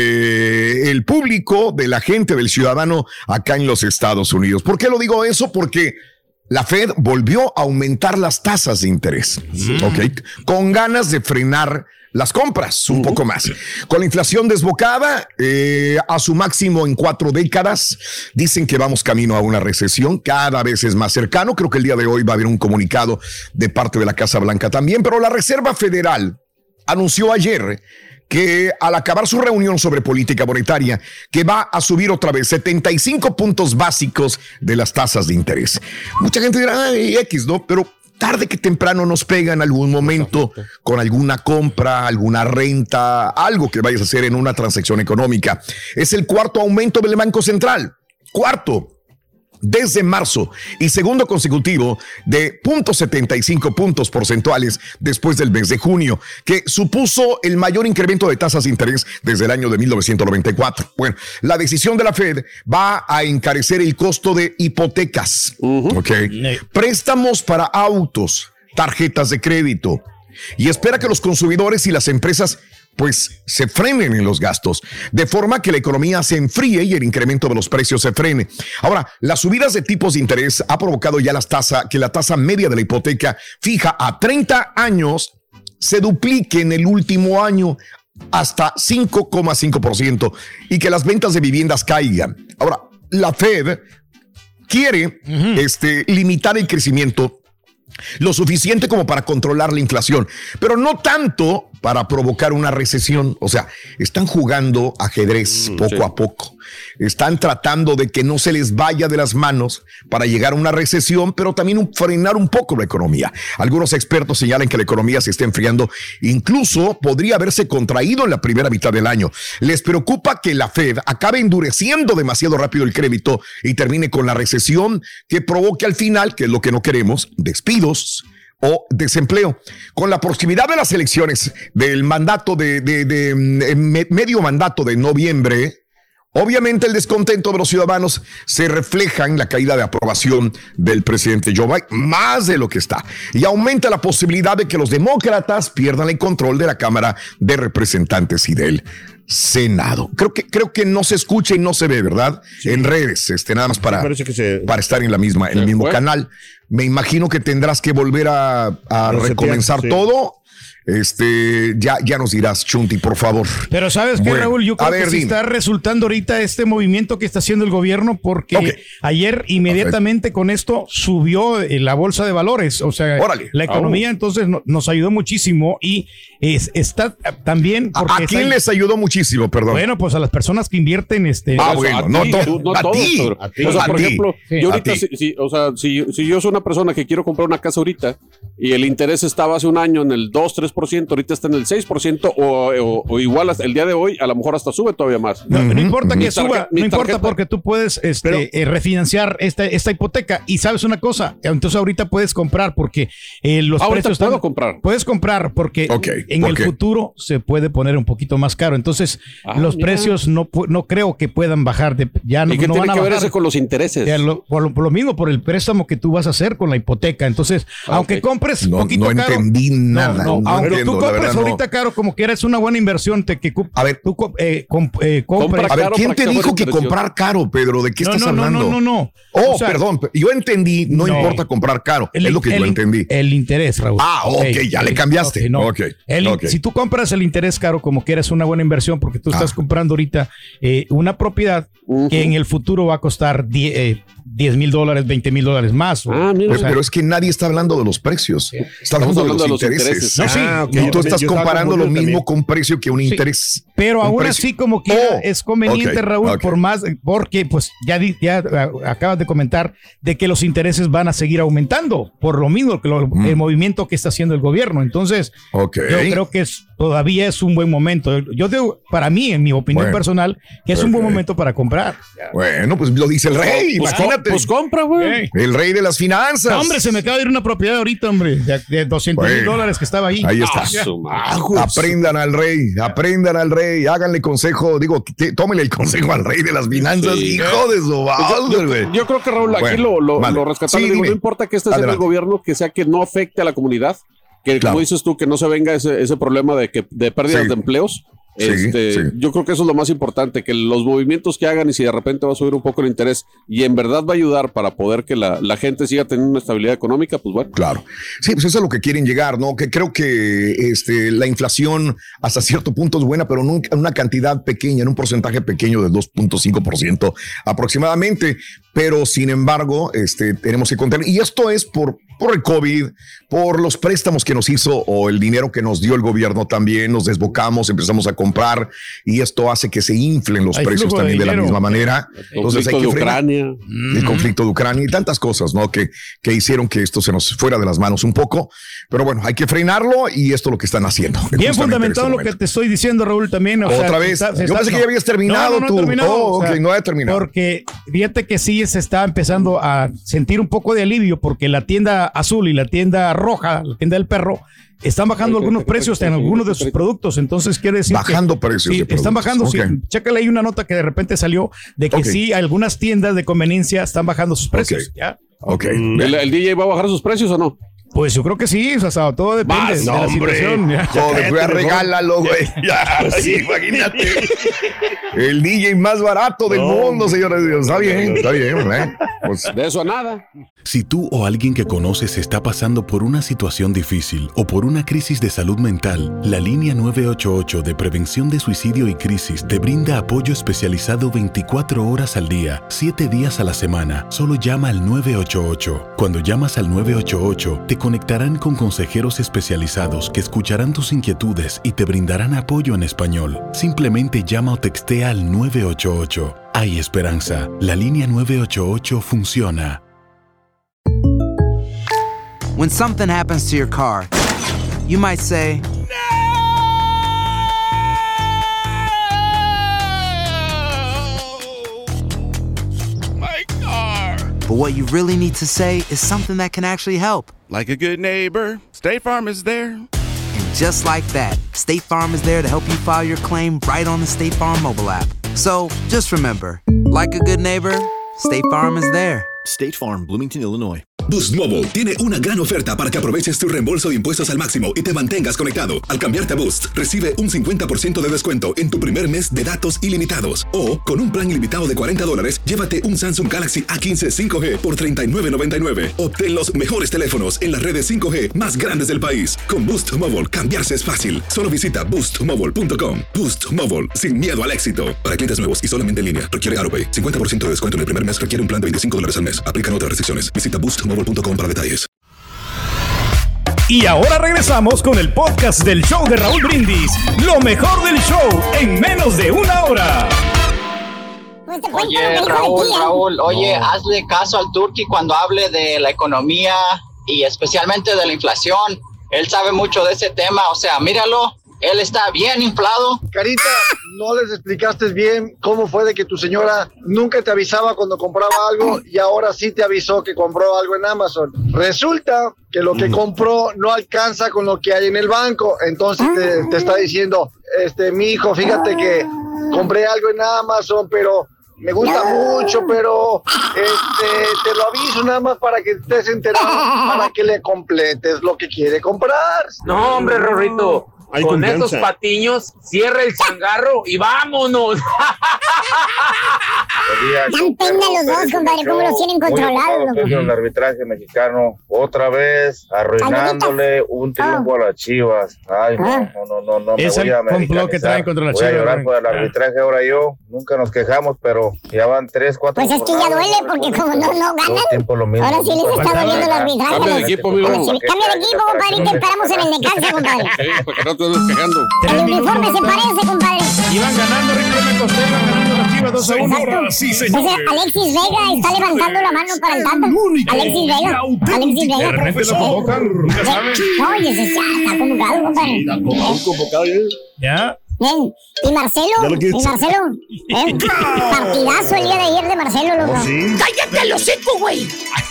del público, de la gente, del ciudadano acá en los Estados Unidos. ¿Por qué lo digo eso? Porque la Fed volvió a aumentar las tasas de interés, mm. ¿ok? Con ganas de frenar las compras un uh-huh. poco más. Con la inflación desbocada eh, a su máximo en cuatro décadas, dicen que vamos camino a una recesión, cada vez es más cercano. Creo que el día de hoy va a haber un comunicado de parte de la Casa Blanca también, pero la Reserva Federal anunció ayer que al acabar su reunión sobre política monetaria, que va a subir otra vez setenta y cinco puntos básicos de las tasas de interés. Mucha gente dirá, ay, X, ¿no? Pero tarde que temprano nos pega en algún momento con alguna compra, alguna renta, algo que vayas a hacer en una transacción económica. Es el cuarto aumento del Banco Central. Cuarto. Desde marzo y segundo consecutivo de cero punto setenta y cinco puntos porcentuales después del mes de junio, que supuso el mayor incremento de tasas de interés desde el año de mil novecientos noventa y cuatro. Bueno, la decisión de la Fed va a encarecer el costo de hipotecas, uh-huh. ¿okay? préstamos para autos, tarjetas de crédito, y espera que los consumidores y las empresas pues se frenen en los gastos, de forma que la economía se enfríe y el incremento de los precios se frene. Ahora, las subidas de tipos de interés ha provocado ya las tasas, que la tasa media de la hipoteca fija a treinta años se duplique en el último año hasta cinco coma cinco por ciento y que las ventas de viviendas caigan. Ahora, la Fed quiere uh-huh. este, limitar el crecimiento lo suficiente como para controlar la inflación, pero no tanto para provocar una recesión. O sea, están jugando ajedrez mm, poco sí. a poco. están tratando de que no se les vaya de las manos para llegar a una recesión, pero también un, frenar un poco la economía. Algunos expertos señalan que la economía se está enfriando, incluso podría haberse contraído en la primera mitad del año. Les preocupa que la Fed acabe endureciendo demasiado rápido el crédito y termine con la recesión que provoque al final, que es lo que no queremos, despidos o desempleo. Con la proximidad de las elecciones del mandato de, de, de, de medio mandato de noviembre, obviamente el descontento de los ciudadanos se refleja en la caída de aprobación del presidente Joe Biden, más de lo que está, y aumenta la posibilidad de que los demócratas pierdan el control de la Cámara de Representantes y del Senado. Creo que, creo que no se escucha y no se ve, ¿verdad? Sí. En redes, este, nada más para, se, para estar en la misma, en el mismo fue. canal. Me imagino que tendrás que volver a, a recomenzar sí. todo. Este, ya, ya nos dirás, Chunti, por favor. Pero ¿sabes qué, bueno, Raúl? Yo creo ver, que sí está resultando ahorita este movimiento que está haciendo el gobierno, porque okay. ayer inmediatamente okay. con esto subió la bolsa de valores. O sea, Órale. la economía oh. entonces no, nos ayudó muchísimo y es, está también... Porque ¿A quién está, les ayudó muchísimo, perdón? Bueno, pues a las personas que invierten... este. Ah, bueno, a no, ti, to, tú, no a todos. Ti, pero, a ti, o sea, a por ti, ejemplo, sí, yo ahorita, si, si, o sea, si, si yo soy una persona que quiero comprar una casa ahorita y el interés estaba hace un año en el dos, tres por ciento, ahorita está en el seis por ciento o, o, o igual hasta el día de hoy, a lo mejor hasta sube todavía más. No, uh-huh. no importa que mi suba, tarjeta, no importa porque tú puedes este, Pero, eh, refinanciar esta, esta hipoteca y sabes una cosa, entonces ahorita puedes comprar porque eh, los ahorita precios puedo están, comprar. Puedes comprar porque okay, en okay. el futuro se puede poner un poquito más caro, entonces ah, los mira. precios no, no creo que puedan bajar de, ya no, ¿Y qué no tiene van a que bajar. ver eso con los intereses? Lo, por, lo, por lo mismo, por el préstamo que tú vas a hacer con la hipoteca, entonces ah, aunque okay. compres no, poquito no caro, entendí nada, no, no, no aunque entiendo, tú compres verdad, ahorita no. caro como que eres una buena inversión, te que a ver, tú eh, comp, eh, compres. A ver, ¿quién te dijo que comprar caro, Pedro? ¿De qué no, estás no, hablando? No, no, no, no. Oh, o sea, perdón, yo entendí, no, no importa comprar caro, el, es lo que el, yo entendí. El interés, Raúl. Ah, ok, okay ya el, le cambiaste. Okay, no. okay, el, okay. Si tú compras el interés caro, como que eres una buena inversión, porque tú estás ah. comprando ahorita eh, una propiedad uh-huh. que en el futuro va a costar diez mil dólares, veinte mil dólares más. O, ah, mira, o sea, pero es que nadie está hablando de los precios, sí. está hablando, hablando de los, de los intereses. intereses. No, sí, ah, okay. Y tú estás comparando lo mismo también. Con precio que un sí. interés. Pero un aún precio. así, como que oh. es conveniente, okay. Raúl, okay. por más, porque pues ya, ya acabas de comentar de que los intereses van a seguir aumentando, por lo mismo que lo, mm. el movimiento que está haciendo el gobierno. Entonces, okay. yo creo que es, todavía es un buen momento. Yo digo, para mí, en mi opinión bueno. personal, que es okay. un buen momento para comprar. Bueno, pues lo dice el rey, pues, imagínate. Pues compra, güey. El rey de las finanzas. No, hombre, se me acaba de ir una propiedad ahorita, hombre, de, de doscientos mil bueno. dólares que estaba ahí. Ahí está. Ah, aprendan al rey, aprendan al rey, háganle consejo, digo, que, tómenle el consejo al rey de las finanzas, sí. hijo de su madre, güey. Yo, yo creo que, Raúl, aquí bueno, lo, lo, vale. lo rescatable, sí, digo, no importa que este sea el gobierno, que sea que no afecte a la comunidad, que claro. como dices tú, que no se venga ese, ese problema de, que, de pérdidas sí. de empleos. Sí, este, sí. Yo creo que eso es lo más importante, que los movimientos que hagan y si de repente va a subir un poco el interés y en verdad va a ayudar para poder que la, la gente siga teniendo una estabilidad económica, pues bueno. Claro. Sí, pues eso es lo que quieren llegar, ¿no? Que creo que este, la inflación hasta cierto punto es buena, pero en una cantidad pequeña, en un porcentaje pequeño de dos punto cinco por ciento aproximadamente, pero sin embargo este, tenemos que contener, y esto es por, por el COVID, por los préstamos que nos hizo o el dinero que nos dio el gobierno también, nos desbocamos, empezamos a comprar y esto hace que se inflen los hay precios también de, de la misma manera. El Entonces hay que frenar de Ucrania. El conflicto de Ucrania y tantas cosas, ¿no? Que, que hicieron que esto se nos fuera de las manos un poco, pero bueno, hay que frenarlo y esto es lo que están haciendo. Bien fundamentado este lo que te estoy diciendo, Raúl, también. O Otra sea, vez, está, yo está, pensé no, que ya habías terminado no, no, no tú. Terminado, oh, o sea, ok, no he terminado. Porque fíjate que sí se está empezando a sentir un poco de alivio porque la tienda azul y la tienda roja, la tienda del perro, están bajando algunos precios en algunos de sus productos, entonces quiere decir bajando que, precios sí, de están bajando, okay. sí, chécale ahí una nota que de repente salió de que okay. sí, algunas tiendas de conveniencia están bajando sus precios, okay. ¿ya? Okay. ¿El, ¿El D J va a bajar sus precios o no? Pues yo creo que sí, o sea, todo depende Más, de no, la hombre. situación. Ya. Joder, voy a regálalo, güey. Ya, sí, imagínate. El D J más barato del no, mundo, señores. Está bien, está bien, ¿eh? Pues de eso a nada. Si tú o alguien que conoces está pasando por una situación difícil o por una crisis de salud mental, la línea nueve ocho ocho de prevención de suicidio y crisis te brinda apoyo especializado veinticuatro horas al día, siete días a la semana. Solo llama al nueve ocho ocho. Cuando llamas al nueve ocho ocho, te conectarán con consejeros especializados que escucharán tus inquietudes y te brindarán apoyo en español. Simplemente llama o textea al nueve ocho ocho. Hay esperanza. La línea nueve ocho ocho funciona. When something happens to your car, you might say, My car! but what you really need to say is something that can actually help. Like a good neighbor, State Farm is there. And just like that, State Farm is there to help you file your claim right on the State Farm mobile app. So just remember, like a good neighbor, State Farm is there. State Farm, Bloomington, Illinois. Boost Mobile tiene una gran oferta para que aproveches tu reembolso de impuestos al máximo y te mantengas conectado. Al cambiarte a Boost, recibe un cincuenta por ciento de descuento en tu primer mes de datos ilimitados. O, con un plan ilimitado de cuarenta dólares, llévate un Samsung Galaxy A quince cinco G por treinta y nueve noventa y nueve. Obtén los mejores teléfonos en las redes cinco G más grandes del país. Con Boost Mobile, cambiarse es fácil. Solo visita boost mobile punto com. Boost Mobile, sin miedo al éxito. Para clientes nuevos y solamente en línea, requiere AutoPay. cincuenta por ciento de descuento en el primer mes requiere un plan de veinticinco dólares al mes. Aplican otras restricciones. Visita boost mobile punto com para detalles. Y ahora regresamos con el podcast del show de Raúl Brindis. Lo mejor del show en menos de una hora. Oye, Raúl, Raúl, oye, hazle caso al Turqui cuando hable de la economía y especialmente de la inflación. Él sabe mucho de ese tema, o sea, míralo. Él está bien inflado. Carita, no les explicaste bien cómo fue de que tu señora nunca te avisaba cuando compraba algo y ahora sí te avisó que compró algo en Amazon. Resulta que lo que compró no alcanza con lo que hay en el banco. Entonces te, te está diciendo, este, mi hijo, fíjate que compré algo en Amazon, pero me gusta mucho, pero este, te lo aviso nada más para que estés enterado, para que le completes lo que quiere comprar. No, hombre, Rorrito. Hay con confianza. esos patiños, cierra el changarro y vámonos. Dan pena los dos, compadre, cómo los tienen controlados. El arbitraje mexicano, otra vez arruinándole un triunfo a las Chivas. Ay, no, no, no, no, no. Es el complot que traen contra las Chivas. Voy a llorar Chivas. por el arbitraje ahora yo. Nunca nos quejamos, pero ya van tres, cuatro. Pues es que ya duele, porque como no, no ganan, ahora sí les está doliendo el arbitraje. Cambia de equipo, amigo. Cambia de equipo, compadre, y te esperamos en el Necaxa, compadre. Sí, porque no te andes quejando. El uniforme se parece, compadre. Iban ganando, Rico me costé, iban ganando las Chivas dos a uno. Sí, señores. Alexis Vega está levantando la mano para el Tata. Alexis Vega. Alexis Vega. De repente lo convocan, nunca saben. No, oye, ese ya está convocado, compadre. Está convocado ya. Ya. Bien. Y Marcelo, y Marcelo, ¿eh? Partidazo el día de ayer de Marcelo, loco. ¡Cállate el hocico, güey!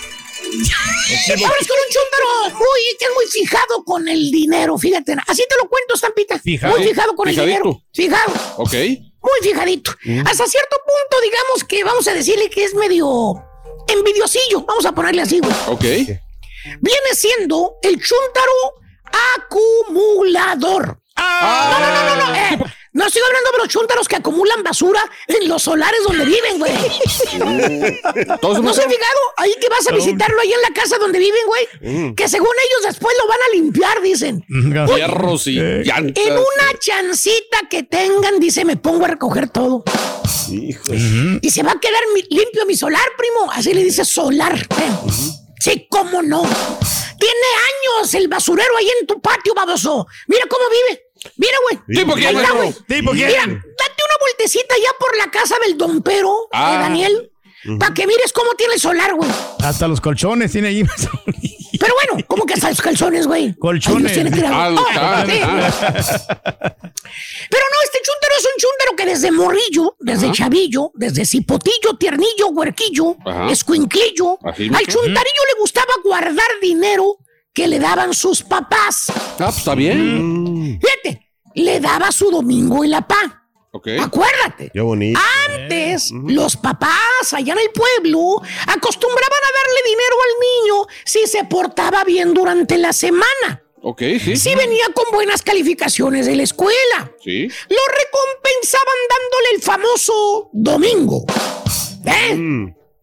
Ahora es con un chúntaro muy, que es muy fijado con el dinero, fíjate. Así te lo cuento, Stampita. Fijado. Muy fijado con Fijadito. el dinero. Fijado. Ok. Muy fijadito. Mm. Hasta cierto punto, digamos que vamos a decirle que es medio envidiosillo. Vamos a ponerle así, güey. Ok. Viene siendo el chúntaro acumulador. Ah. No, no, no, no, no. Eh, no estoy hablando de los chúntaros que acumulan basura en los solares donde viven, güey. ¿No se han fijado? Ahí que vas a visitarlo ahí en la casa donde viven, güey. Que según ellos después lo van a limpiar, dicen. Fierros y llantas. En una chancita que tengan, dice, me pongo a recoger todo. Híjole. Y se va a quedar mi- limpio mi solar, primo. Así le dice solar. ¿eh? Sí, cómo no. Tiene años el basurero ahí en tu patio, baboso. Mira cómo vive. Mira, güey. ¿Tipo quién, Ahí está, maestro? güey. ¿Tipo quién? Mira, date una vueltecita ya por la casa del dompero, Ah. de Daniel, para que mires cómo tiene el solar, güey. Hasta los colchones tiene allí. Pero bueno, ¿cómo que hasta los calzones, güey? Colchones. Ahí los tiene tirados. Ah, Oh, ah, sí. ah. Pero no, este chúntaro es un chúntaro que desde morrillo, desde Ajá. chavillo, desde cipotillo, tiernillo, huerquillo, Ajá. escuinclillo, Así al mismo. chuntarillo le gustaba guardar dinero que le daban sus papás. Ah, pues está bien. Fíjate, le daba su domingo y la pa. Ok. Acuérdate. Qué bonito. Antes, los papás allá en el pueblo acostumbraban a darle dinero al niño si se portaba bien durante la semana. Ok, sí. Si venía con buenas calificaciones de la escuela. Sí. Lo recompensaban dándole el famoso domingo. ¿Eh?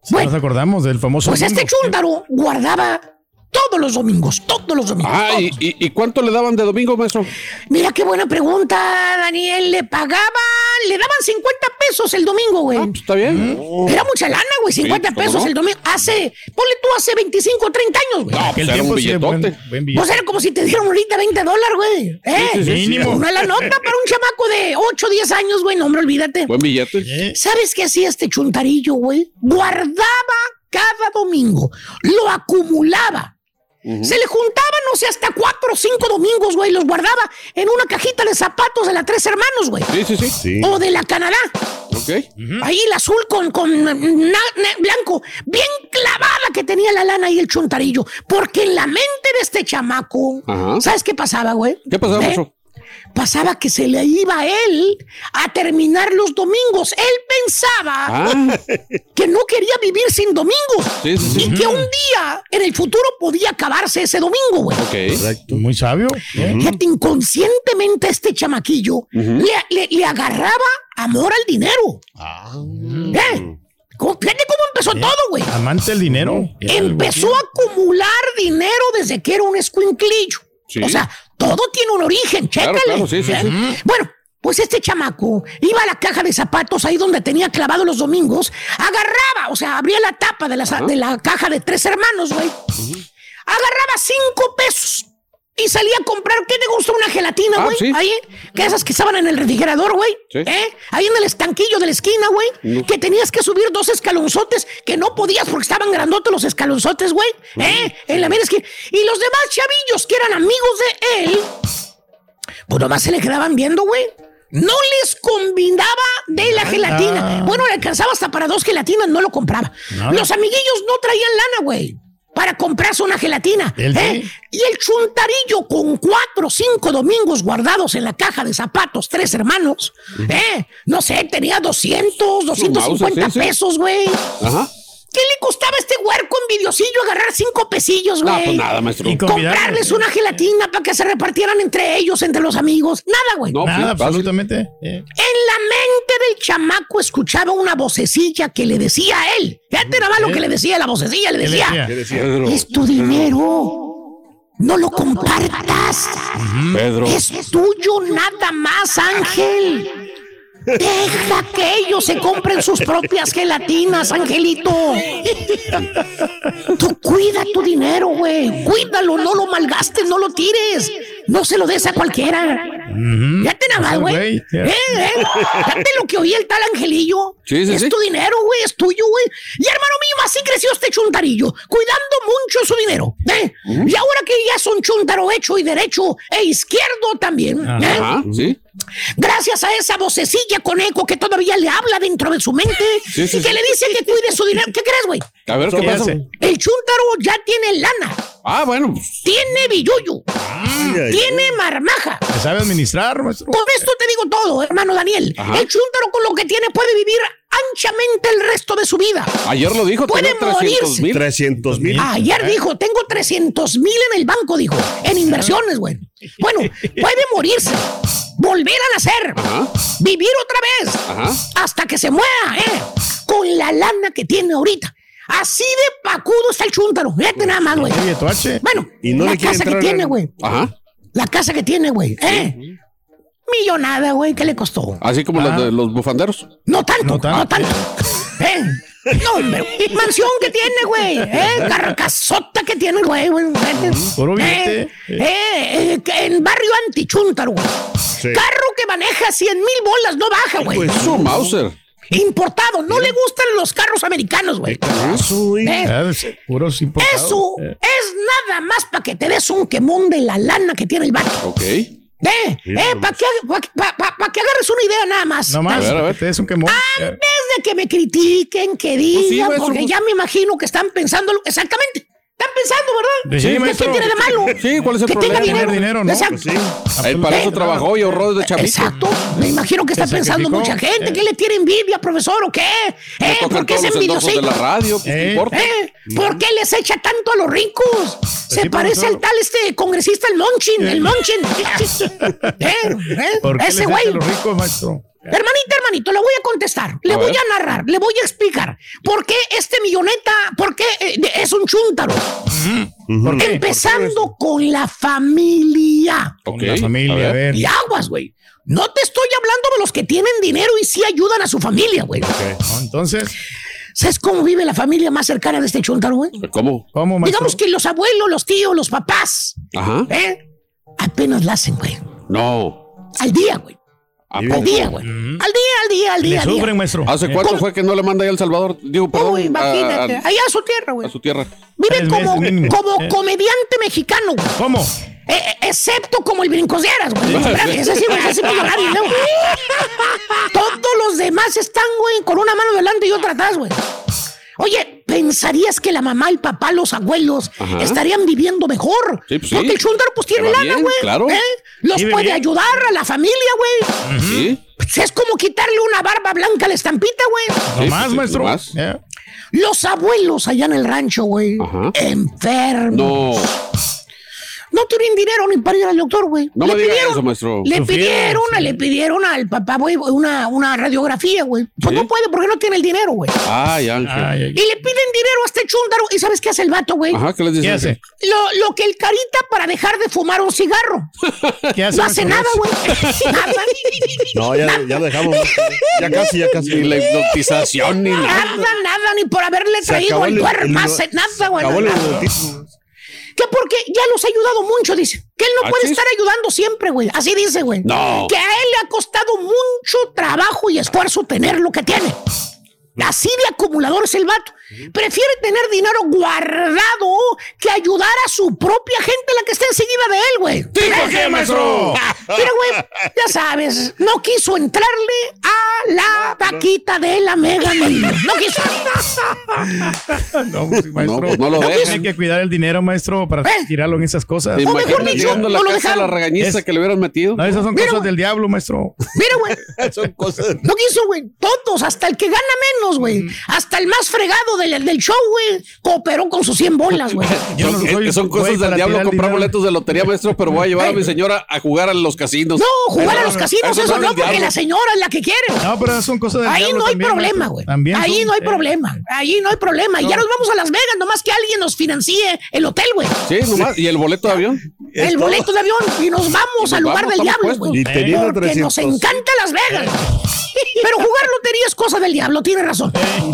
Sí, bueno, nos acordamos del famoso. Pues domingo. Este chúntaro guardaba todos los domingos, todos los domingos. Ah, todos. ¿y, y, ¿y cuánto le daban de domingo, maestro? Mira qué buena pregunta, Daniel. Le pagaban, le daban cincuenta pesos el domingo, güey. Ah, pues está bien. Oh. Era mucha lana, güey, cincuenta sí, pesos no? el domingo. Hace, ponle tú, hace veinticinco o treinta años, güey. No, pues era un billetote. Buen, buen billete. Pues era como si te dieran ahorita veinte dólares, güey. ¿Eh? Sí, sí, sí, mínimo. Una la nota para un chamaco de ocho o diez años, güey. No, hombre, olvídate. Buen billete. ¿Eh? ¿Sabes qué hacía este chuntarillo, güey? Guardaba cada domingo. Lo acumulaba. Uh-huh. Se le juntaban, no sé, hasta cuatro o cinco domingos, güey. Los guardaba en una cajita de zapatos de la Tres Hermanos, güey. Sí, sí, sí, sí. O de la Canadá. Ok. Uh-huh. Ahí el azul con, con na, na, blanco. Bien clavada que tenía la lana ahí el chuntarillo. Porque en la mente de este chamaco, uh-huh. ¿sabes qué pasaba, güey? ¿Qué pasaba, eso? ¿Eh? Pasaba que se le iba a él a terminar los domingos. Él pensaba ah. que no quería vivir sin domingos. Sí, sí, sí. Y que un día en el futuro podía acabarse ese domingo, güey. Ok. Correcto. Muy sabio. Fíjate, inconscientemente este chamaquillo uh-huh. le, le, le agarraba amor al dinero. Ah. ¿Eh? Fíjate cómo empezó ¿Eh? todo, güey. Amante del dinero. Empezó a acumular dinero desde que era un escuinclillo. Sí. O sea, todo tiene un origen, chécale. Claro, claro, sí, sí, sí. Bueno, pues este chamaco iba a la caja de zapatos ahí donde tenía clavado los domingos, agarraba, o sea, abría la tapa de la, de la caja de Tres Hermanos, güey. Uh-huh. Agarraba cinco pesos y salía a comprar, ¿qué te gusta? Una gelatina, güey. Ah, ¿sí? Ahí, que esas que estaban en el refrigerador, güey. Sí. ¿Eh? Ahí en el estanquillo de la esquina, güey. No. Que tenías que subir dos escalonzotes que no podías porque estaban grandotes los escalonzotes, güey. Uh-huh. ¿Eh? En la mera esquina. Y los demás chavillos que eran amigos de él, pues nomás se le quedaban viendo, güey. No les combinaba de la gelatina. Ah. Bueno, le alcanzaba hasta para dos gelatinas, no lo compraba. No. Los amiguillos no traían lana, güey, para comprarse una gelatina. ¿Eh? Y el chuntarillo con cuatro o cinco domingos guardados en la caja de zapatos, Tres Hermanos, uh-huh. ¿eh? No sé, tenía doscientos, doscientos cincuenta sí, sí. pesos, güey. Ajá. ¿Qué le costaba a este huerco envidiosillo agarrar cinco pesillos, güey? No, pues nada, maestro. Y comprarles una gelatina para que se repartieran entre ellos, entre los amigos. Nada, güey. No, nada, sí, absolutamente. Eh. En la mente del chamaco escuchaba una vocecilla que le decía a él. Fíjate nada más lo que le decía la vocecilla. Le decía, ¿Qué decía? Pedro, es tu dinero. No lo compartas. Uh-huh. Pedro. Es tuyo nada más, Ángel. Deja que ellos se compren sus propias gelatinas, Angelito. Tú cuida tu dinero, güey. Cuídalo, no lo malgastes, no lo tires. No se lo des a cualquiera. Uh-huh. Fíjate nada más, güey. ¿Eh, eh? Fíjate lo que oía el tal Angelillo. Sí, sí, es sí. tu dinero, güey, es tuyo, güey. Y hermano mío, así creció este chuntarillo, cuidando mucho su dinero. ¿Eh? Uh-huh. Y ahora que ya son chuntaro hecho y derecho e izquierdo también. Ajá, ¿eh? Sí. Gracias a esa vocecilla con eco que todavía le habla dentro de su mente sí, sí, y que sí. le dice que cuide su dinero. ¿Qué crees, güey? A ver, ¿qué pasa? El chúntaro ya tiene lana. Ah, bueno. Tiene billuyo. Ay, ay, tiene ay. marmaja. ¿Se sabe administrar, maestro? Con esto te digo todo, hermano Daniel. Ajá. El chúntaro con lo que tiene puede vivir anchamente el resto de de su vida. Ayer lo dijo, puede morirse. trescientos mil. Ayer ¿Eh? dijo, tengo trescientos mil en el banco, dijo, en inversiones, güey. Bueno, puede morirse, volver a nacer, Ajá. vivir otra vez, Ajá. hasta que se muera, ¿eh? Con la lana que tiene ahorita. Así de pacudo está el chúntaro. Fíjate nada más, güey. Bueno, ¿Y no la casa que tiene, güey. Ajá. La casa que tiene, güey. ¿Eh? Sí. Millonada, güey. ¿Qué le costó? Así como ah. las de los bufanderos. No tanto, no tanto. No tanto. ¿Eh? No, hombre. Mansión que tiene, güey. ¿Eh? Carcasota que tiene, güey. Puro eh, eh, eh, En barrio antichúntaro, güey. Sí. Carro que maneja cien mil bolas, no baja, güey. Pues su Mauser. Importado, no le gustan los carros americanos, güey. Eso, ¿Eh? Puros importados. Eso eh. es nada más para que te des un quemón de la lana que tiene el vato. Ok. Eh, sí, eh, para que, pa, pa, pa, pa que agarres una idea nada más. No más, a ver, a ver, te des un quemón. Antes de que me critiquen, que digan, pues sí, porque ya me imagino que están pensando exactamente. Están pensando, ¿verdad? Sí, ¿Qué tiene de malo? Sí, ¿cuál es el que problema? Tenga dinero. dinero, ¿no? Exacto. Pues sí. Él para eso trabajó y ahorró desde chavito. Exacto. Me imagino que está pensando mucha gente. ¿Eh? ¿Qué le tiene envidia, profesor, o qué? ¿Eh? ¿Por qué es envidioso? De la radio, pues, ¿Eh? ¿Importa? ¿Eh? ¿Por qué les echa tanto a los ricos? Se sí, parece al tal este congresista, el Monchin, ¿Eh? el Monchin. ¿Eh? ¿Eh? ¿Por qué Ese güey. los ricos, maestro? Hermanita, hermanito, le voy a contestar, le a voy ver. a narrar, le voy a explicar por qué este milloneta, por qué eh, es un chúntaro. Mm-hmm. ¿Por qué? Empezando ¿Por qué? con la familia. Okay. Con la familia, a ver. A ver. Y aguas, güey. No te estoy hablando de los que tienen dinero y sí ayudan a su familia, güey. Okay. No, entonces... ¿Sabes cómo vive la familia más cercana de este chúntaro, güey? ¿Cómo? ¿Cómo, maestro? Digamos que los abuelos, los tíos, los papás, Ajá. ¿eh? Apenas la hacen, güey. No. Al día, güey. Al poco? día, güey. Mm-hmm. Al día, al día, al día. Le al sufren, día. maestro. ¿Hace cuánto ¿Cómo? fue que no le manda ahí a El Salvador? Digo, perdón. Oh, imagínate. A, a, allá a su tierra, güey. A su tierra. Viven como, como eh. comediante mexicano, güey. ¿Cómo? Eh, excepto como el Brincosieras, güey. Ese sí, güey, ese sí millonario, ¿no? Todos los demás están, güey, con una mano delante y otra atrás, güey. Oye, ¿pensarías que la mamá, el papá, los abuelos Ajá. estarían viviendo mejor? Sí, pues sí. Porque el chúntaro pues tiene lana, güey. Claro. ¿Eh? Los sí, puede bien. ayudar a la familia, güey. Uh-huh. Sí. Pues es como quitarle una barba blanca a la estampita, güey. Sí, no más, sí, maestro. No más. Yeah. Los abuelos allá en el rancho, güey. Enfermos. No. No tienen dinero ni para ir al doctor, güey. No le me digas pidieron, eso, maestro. Le Sufieron, pidieron, sí. le pidieron al papá, güey, una, una radiografía, güey. Pues ¿Sí? no puede porque no tiene el dinero, güey. Ay, Ángel. Ay, ay. Y le piden dinero a este chúntaro. ¿Y sabes qué hace el vato, güey? Ajá, ¿qué les dice? ¿Qué hace? Lo, lo que el carita para dejar de fumar un cigarro. ¿Qué hace? No hace nada, güey. Nada. No, ya, ya lo dejamos. Ya casi, ya casi. Ni la hipnotización, ni nada. Nada, nada, ni por haberle traído el duermo. Hace nada, güey. Que porque ya los ha ayudado mucho, dice. Que él no puede estar ayudando siempre, güey. Así dice, güey. No. Que a él le ha costado mucho trabajo y esfuerzo tener lo que tiene. Así de acumulador es el vato. Prefiere tener dinero guardado que ayudar a su propia gente, la que está enseguida de él, güey. ¿Por qué, maestro? Pero, güey, ya sabes, no quiso entrarle a la vaquita de la Mega Millions. No quiso. No, pues, maestro. No, pues no lo no dejan. Tiene que cuidar el dinero, maestro, para ¿Eh? tirarlo en esas cosas. O mejor dicho, no, no la lo casa, la regañiza es... que le hubieran metido. No, esas son Mira, cosas güey. del diablo, maestro. Mira, güey. Son cosas. No quiso, güey. Todos, hasta el que gana menos, güey. Mm. Hasta el más fregado del, del show, güey. Cooperó con sus cien bolas, güey. Yo no soy, son cosas del diablo comprar boletos de lotería, maestro, pero voy a llevar a mi señora a jugar a los casinos. No, jugar a los casinos, eso, eso no, porque diablo. La señora es la que quiere. No, pero son cosas del Ahí diablo no hay también, problema, güey. Ahí son, no hay eh. problema. Ahí no hay problema. No. Ya nos vamos a Las Vegas, nomás que alguien nos financie el hotel, güey. Sí, nomás. ¿Y el boleto de avión? El boleto de avión. Y nos vamos y nos al lugar del diablo, güey. Y teniendo porque trescientos. Nos encanta Las Vegas. Pero jugar lotería es cosa del diablo, tiene razón.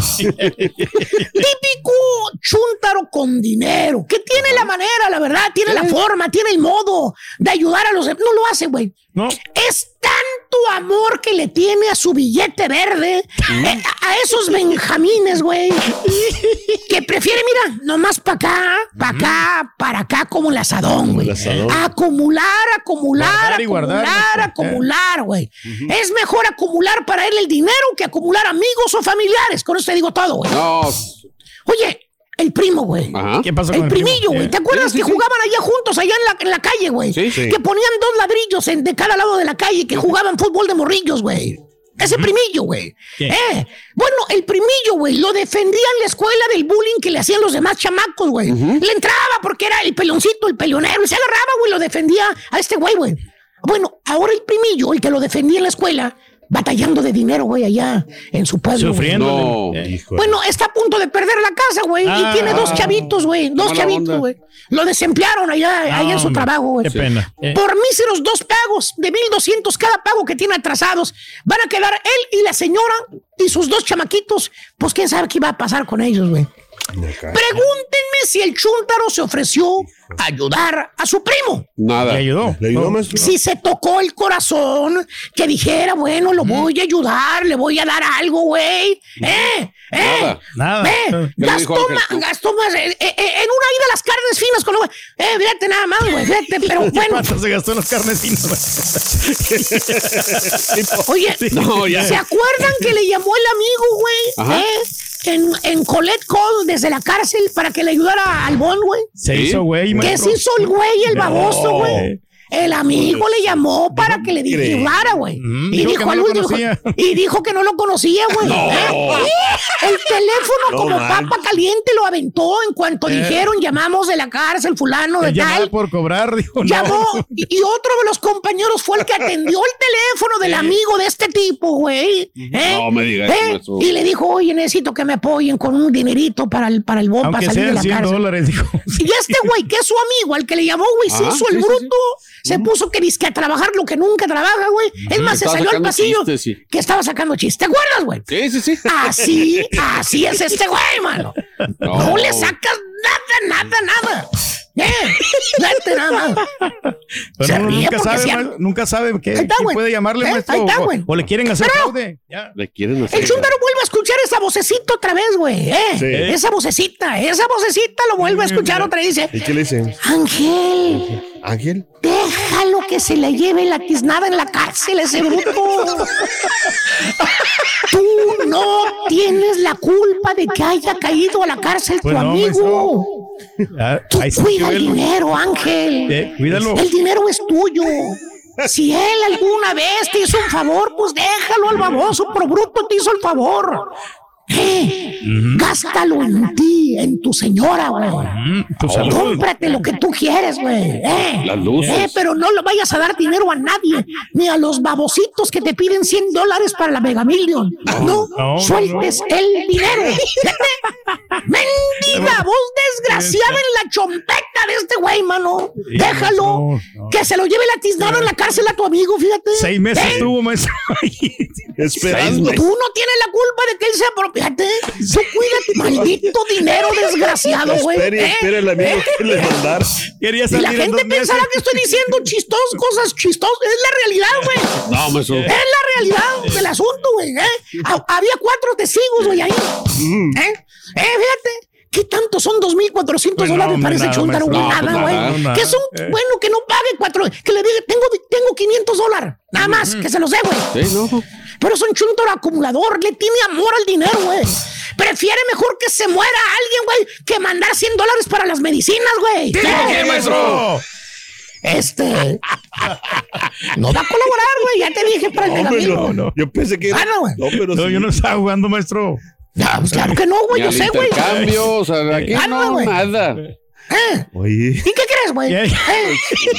Típico chúntaro con dinero, que tiene la manera, la verdad, tiene la forma, tiene el modo de ayudar a los... No lo hace, güey. No. Es tanto amor que le tiene a su billete verde, mm. eh, a esos benjamines, güey, que prefiere, mira, nomás para acá, para acá, para acá, como el asadón, güey. Acumular, acumular, guardar acumular, acumular, güey. Uh-huh. Es mejor acumular para él el dinero que acumular amigos o familiares. Con eso te digo todo, güey. No. Oye, el primo, güey. ¿Qué pasó el con el primillo, güey. primo? ¿Te acuerdas sí, sí, que sí. jugaban allá juntos, allá en la, en la calle, güey? Sí, sí. Que ponían dos ladrillos en, de cada lado de la calle, que jugaban fútbol de morrillos, güey. Ese uh-huh. primillo, güey. Eh, bueno, el primillo, güey, lo defendía en la escuela del bullying que le hacían los demás chamacos, güey. Uh-huh. Le entraba porque era el peloncito, el peleonero, y se agarraba, güey, lo defendía a este güey, güey. Bueno, ahora el primillo, el que lo defendía en la escuela, batallando de dinero, güey, allá en su pueblo. Sufriendo. No. Eh, bueno, está a punto de perder la casa, güey. Ah, y tiene dos chavitos, güey. Dos chavitos, güey. Lo desemplearon allá, no, allá en su trabajo, güey. Qué pena. Eh. Por míseros dos pagos de mil doscientos cada pago que tiene atrasados. Van a quedar él y la señora y sus dos chamaquitos. Pues quién sabe qué va a pasar con ellos, güey. Pregúntenme si el chúntaro se ofreció a ayudar a su primo. Nada. ¿Le ayudó? ¿Le ayudó, maestro? Si se tocó el corazón, que dijera, bueno, lo voy a ayudar, le voy a dar algo, güey. ¿Eh? ¿Eh? Nada. Nada. Eh, gastó, ma, gastó más eh, eh, en una ida a las carnes finas con... Eh, fíjate nada más, güey, fíjate, pero bueno. ¿Cuánto se gastó en las carnes finas? Oye, no, ya. ¿Se acuerdan que le llamó el amigo, güey? ¿Eh? En, en Colette Cole desde la cárcel para que le ayudara al Bon, güey. Se hizo güey, Que se hizo el güey, el baboso, güey. El amigo le llamó para que le dijera, güey. Mm, y, dijo dijo que no lo dijo- conocía. y dijo que no lo conocía, güey. No. ¿Eh? El teléfono No como manches. papa caliente lo aventó en cuanto Eh. dijeron, llamamos de la cárcel, fulano de Él llamaba tal. por cobrar, dijo, no. Llamó y, y otro de los compañeros fue el que atendió el teléfono del Eh. amigo de este tipo, güey. ¿Eh? No me digas ¿Eh? eso. Y le dijo, oye, necesito que me apoyen con un dinerito para el, para el bomba Aunque salir de sean la cien cárcel. dólares, dijo. Y este güey, que es su amigo, al que le llamó, güey, se Ah, hizo sí, el sí, bruto, se puso que dizque a trabajar lo que nunca trabaja, güey. Es más, se Estaba salió al sacando pasillo chistes, sí. que estaba sacando chistes. ¿Te acuerdas, güey? Sí, sí, sí. Así, así es este güey, mano. No, No. le sacas nada, nada, nada. Eh, vete nada más. Pero Se uno ríe nunca porque sabe, sí- ma- nunca sabe qué, Ahí está, quién güey. puede llamarle, Eh, maestro. ahí está, o- güey. o, le quieren hacer Pero- fraude. Ya. Le quieren hacer. El chúntaro vuelve a escuchar esa vocecita otra vez, güey. ¿eh? Sí. Esa vocecita, esa vocecita lo vuelve a escuchar otra vez. Dice, ¿Y qué le dicen? Ángel, ¿Ángel? déjalo que se le lleve la tiznada en la cárcel ese bruto. Tú no tienes la culpa de que haya caído a la cárcel Pues tu no, amigo. Ah, Tú ahí sí cuida que el verlo. dinero, Ángel. Eh, cuídalo. El dinero es tuyo. Si él alguna vez te hizo un favor, pues déjalo al baboso, por bruto te hizo el favor. Eh, gástalo en ti, en tu señora, güey. Tu salud. Cómprate lo que tú quieres, güey. Eh, Las luces. eh, pero no le vayas a dar dinero a nadie, ni a los babositos que te piden cien dólares para la Mega Million. No, no, sueltes el dinero. Fíjate. Mendiga voz desgraciada en la chompeta de este güey, mano. Sí, Déjalo. no, no. Que se lo lleve la tiznada en la cárcel a tu amigo, fíjate. Seis meses Eh, estuvo, maestro. Esperando. Tú no tienes la culpa de que él sea apropiate. Tú cuídate, maldito dinero desgraciado, güey. Espere, ¿Eh? espere el amigo ¿Eh? que le mandar. Quería Y salir la en gente dos meses. pensará que estoy diciendo chistos, cosas chistosas. Es la realidad, güey. No, me Es la realidad del asunto, güey. ¿eh? Ha- Había cuatro testigos, güey, ahí. ¿Eh? ¿Eh? Fíjate. ¿Qué tanto son dos mil cuatrocientos Pues no, dólares hombre, para ese nada, chúntaro, güey? maestro. Nada, No, güey. pues nada, Que es un, nada. Eh. bueno, que no pague cuatro. Que le diga, tengo, tengo quinientos dólares. Nada más, que se los dé, güey. Sí, no. Pero es un chúntaro acumulador, le tiene amor al dinero, güey. Prefiere mejor que se muera alguien, güey, que mandar cien dólares para las medicinas, güey. ¿Qué, ¿Eh? maestro? Este. No va a colaborar, güey. Ya te dije para el No, hombre, Megamillo. no, no. Yo pensé que era. Ah, no, güey. No, pero No, sí. yo no estaba jugando, maestro. No, pues claro que no, güey. Ni Yo al sé, güey. intercambio, o sea, aquí Ah, no, no, güey. nada. ¿Eh? Oye. ¿Y qué crees, güey? ¿Qué? ¿Eh?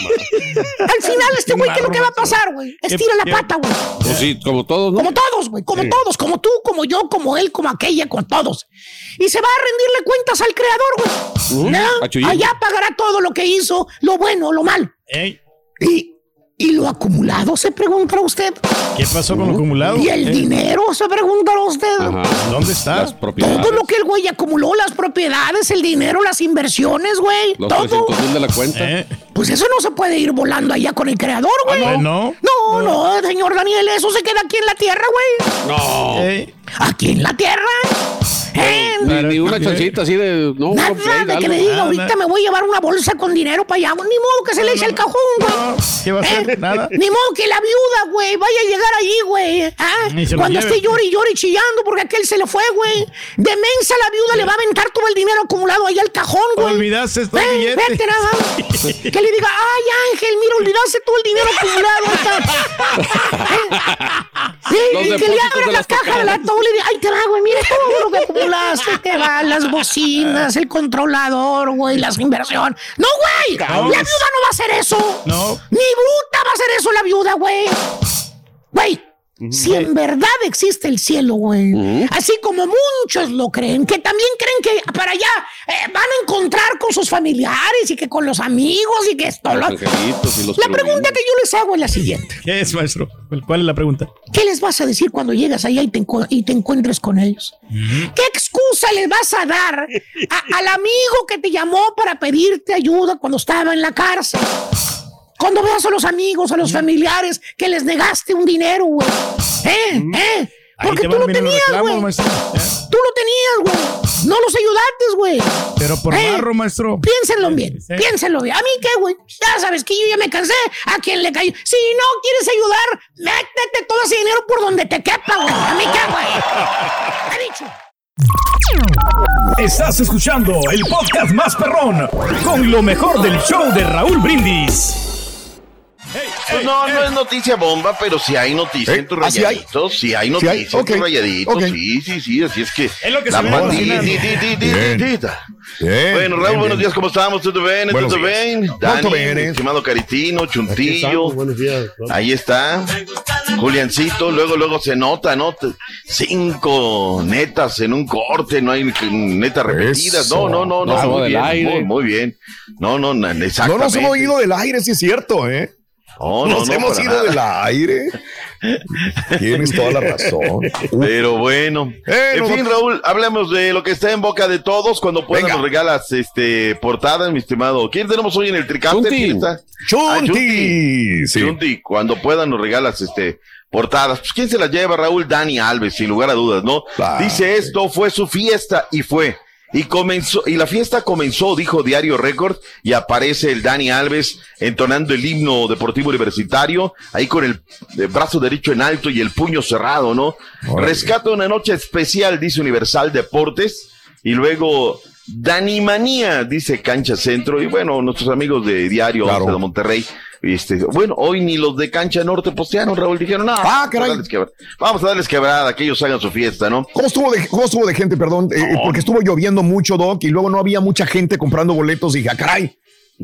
Al final, este güey, ¿qué es lo que va a pasar, güey? Estira la ¿Qué? pata, güey. Pues sí, como todos, ¿no? Como todos, güey. Como todos. Como tú, como yo, como él, como aquella, con todos. Y se va a rendirle cuentas al creador, güey. ¿No? a Chuyín. Allá pagará todo lo que hizo, lo bueno, lo mal. Ey, Y, y lo acumulado, se preguntará usted. ¿qué pasó con lo acumulado? Y el Eh, dinero, se preguntará usted. Ajá. ¿Dónde está? Las propiedades. Todo lo que el güey acumuló, las propiedades, el dinero, las inversiones, güey. Los Todo. trescientos mil de la cuenta. Eh, Pues eso no se puede ir volando allá con el creador, güey. Ah, ¿no? No, no, señor Daniel, eso se queda aquí en la tierra, güey. No. eh, Aquí en la tierra. Eh, Ni, ni una chancita así de. No, Nada no, play, de que algo. le diga, Nada. ahorita me voy a llevar una bolsa con dinero para allá. Ni modo que se le eche el cajón, güey. no, ¿qué va a hacer? ¿Eh? Nada. Ni modo que la viuda, güey, vaya a llegar allí, güey. ¿ah? Ni se lo Cuando lleve. esté llori y llori chillando porque aquel se le fue, güey. De mensa la viuda le va a aventar todo el dinero acumulado ahí al cajón, güey. Olvidaste estos Eh, billetes. vete nada más. Que le diga, ay, Ángel, mira, olvidaste todo el dinero acumulado. ahorita". ¿Eh? Los Y que le depósitos abra de la las caja de la tabla y diga, ay, te va, güey, mira todo lo que acumulaste, te va, las bocinas, el controlador, güey, las inversiones. No, güey, la viuda no va a hacer eso. No. Ni bruta va a hacer eso la viuda, güey. Güey, si en verdad existe el cielo, güey, así como muchos lo creen, que también creen que para allá eh, van a encontrar con sus familiares y que con los amigos y que esto. Los lo- angelitos y los La querubines. pregunta que yo les hago es la siguiente. ¿Qué es, maestro? ¿Cuál es la pregunta? ¿Qué les vas a decir cuando llegas allá y te, encu- y te encuentres con ellos? ¿Qué excusa les vas a dar a- al amigo que te llamó para pedirte ayuda cuando estaba en la cárcel? Cuando veas a los amigos, a los familiares que les negaste un dinero, güey. ¿Eh? ¿Eh? Ahí Porque te tú van lo viendo los tenías, reclamos, güey. maestro. Eh, Tú lo tenías, güey. No los ayudaste, güey. Pero por Eh, barro, maestro. Piénsenlo bien, Sí. piénsenlo bien. ¿A mí qué, güey? Ya sabes que yo ya me cansé. ¿A quién le cayó? Si no quieres ayudar, métete todo ese dinero por donde te quepa, güey. ¿A mí qué, güey? He dicho. Estás escuchando el podcast más perrón con lo mejor del show de Raúl Brindis. Pues no, no es noticia bomba, pero sí hay noticia en tus rayaditos. Sí hay noticia en tus rayaditos. Sí, sí, sí, así es que. Es lo que se ve. Bueno, Raúl, buenos días, ¿cómo estamos? ¿Todo bien? ¿Todo bien? Dani, estimado Caritino, Chuntillo. Buenos días. Ahí está. Juliancito, luego, luego se nota, ¿no? Cinco netas en un corte, no hay netas repetidas. No, no, no, no. Muy bien, muy, muy bien. No, no, exactamente. No nos hemos ido del aire, sí es cierto, ¿eh? No, no, nos no, hemos ido nada. del aire. Tienes toda la razón. Pero bueno. Eh, en no, fin, no... Raúl, hablemos de lo que está en boca de todos. Cuando puedan nos regalas este, portadas, mi estimado. ¿Quién tenemos hoy en el Tricante? Chunti. Ah, Chunti. Sí. Chunti, cuando puedan nos regalas este portadas. Pues ¿quién se las lleva, Raúl? Dani Alves, sin lugar a dudas, ¿no? Vale. Dice esto, fue su fiesta y fue. Y comenzó, y la fiesta comenzó, dijo Diario Record, y aparece el Dani Alves entonando el himno deportivo universitario, ahí con el, el brazo derecho en alto y el puño cerrado, ¿no? Órale. Rescata una noche especial, dice Universal Deportes, y luego Dani Manía, dice Cancha Centro, y bueno, nuestros amigos de Diario claro. once de Monterrey. Este, bueno, hoy ni los de Cancha Norte postearon, Raúl, dijeron, no, ah, caray. Vamos, a vamos a darles quebrada, que ellos hagan su fiesta, ¿no? ¿Cómo estuvo de, cómo estuvo de gente, perdón? Eh, no. Porque estuvo lloviendo mucho, Doc, y luego no había mucha gente comprando boletos, y dije, ah, caray.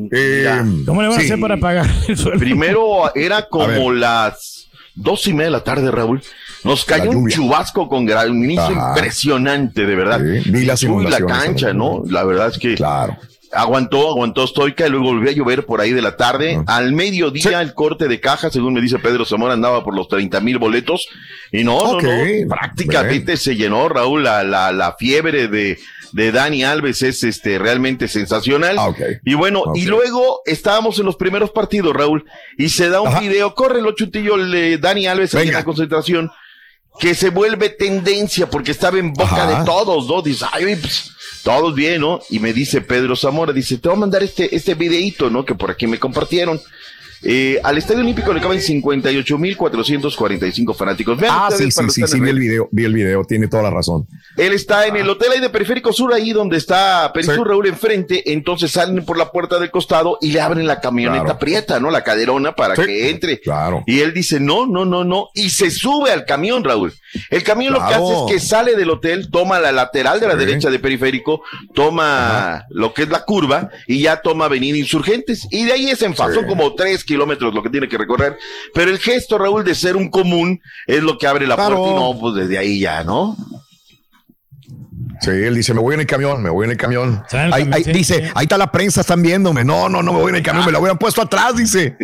Eh, ¿Cómo le van sí. a hacer para pagar el sueldo? Primero era como las dos y media de la tarde, Raúl. Nos cayó un chubasco con granizo impresionante, de verdad. Sí, vi las y la cancha, ¿no? La verdad es que claro. aguantó, aguantó estoica y luego volvió a llover por ahí de la tarde. Uh-huh. Al mediodía sí. el corte de caja, según me dice Pedro Zamora, andaba por los treinta mil boletos. Y no, okay. no, no, prácticamente Bien. se llenó, Raúl, la, la, la fiebre de, de Dani Alves es este realmente sensacional. Okay. Y bueno, okay. y luego estábamos en los primeros partidos, Raúl, y se da un Ajá. video, córrelo, Chuntillo, el Dani Alves en la concentración, que se vuelve tendencia porque estaba en boca Ajá. de todos, ¿no? Dice, ay, pues, todos bien, ¿no? Y me dice Pedro Zamora, dice, te voy a mandar este, este videíto, ¿no? Que por aquí me compartieron. Eh, al Estadio Olímpico le caben cincuenta y ocho mil cuatrocientos cuarenta y cinco fanáticos. Vean ah, sí, sí, sí, sí, vi el video, vi el video, tiene toda la razón. Él está en el hotel ahí de Periférico Sur, ahí donde está Perisur sí. Raúl enfrente, entonces salen por la puerta del costado y le abren la camioneta claro. prieta, ¿no? La caderona para sí. que entre. Claro. Y él dice, no, no, no, no, y se sube al camión, Raúl. El camión claro. lo que hace es que sale del hotel, toma la lateral de la sí. derecha de Periférico, toma Ajá. lo que es la curva y ya toma Avenida Insurgentes. Y de ahí es en faz, sí. son como tres kilómetros lo que tiene que recorrer. Pero el gesto, Raúl, de ser un común es lo que abre la claro. puerta y no, pues desde ahí ya, ¿no? Sí, él dice, me voy en el camión, me voy en el camión. Ahí, ahí, dice, ahí está la prensa, están viéndome. No, no, no me voy en el camión, me lo hubieran puesto atrás, dice.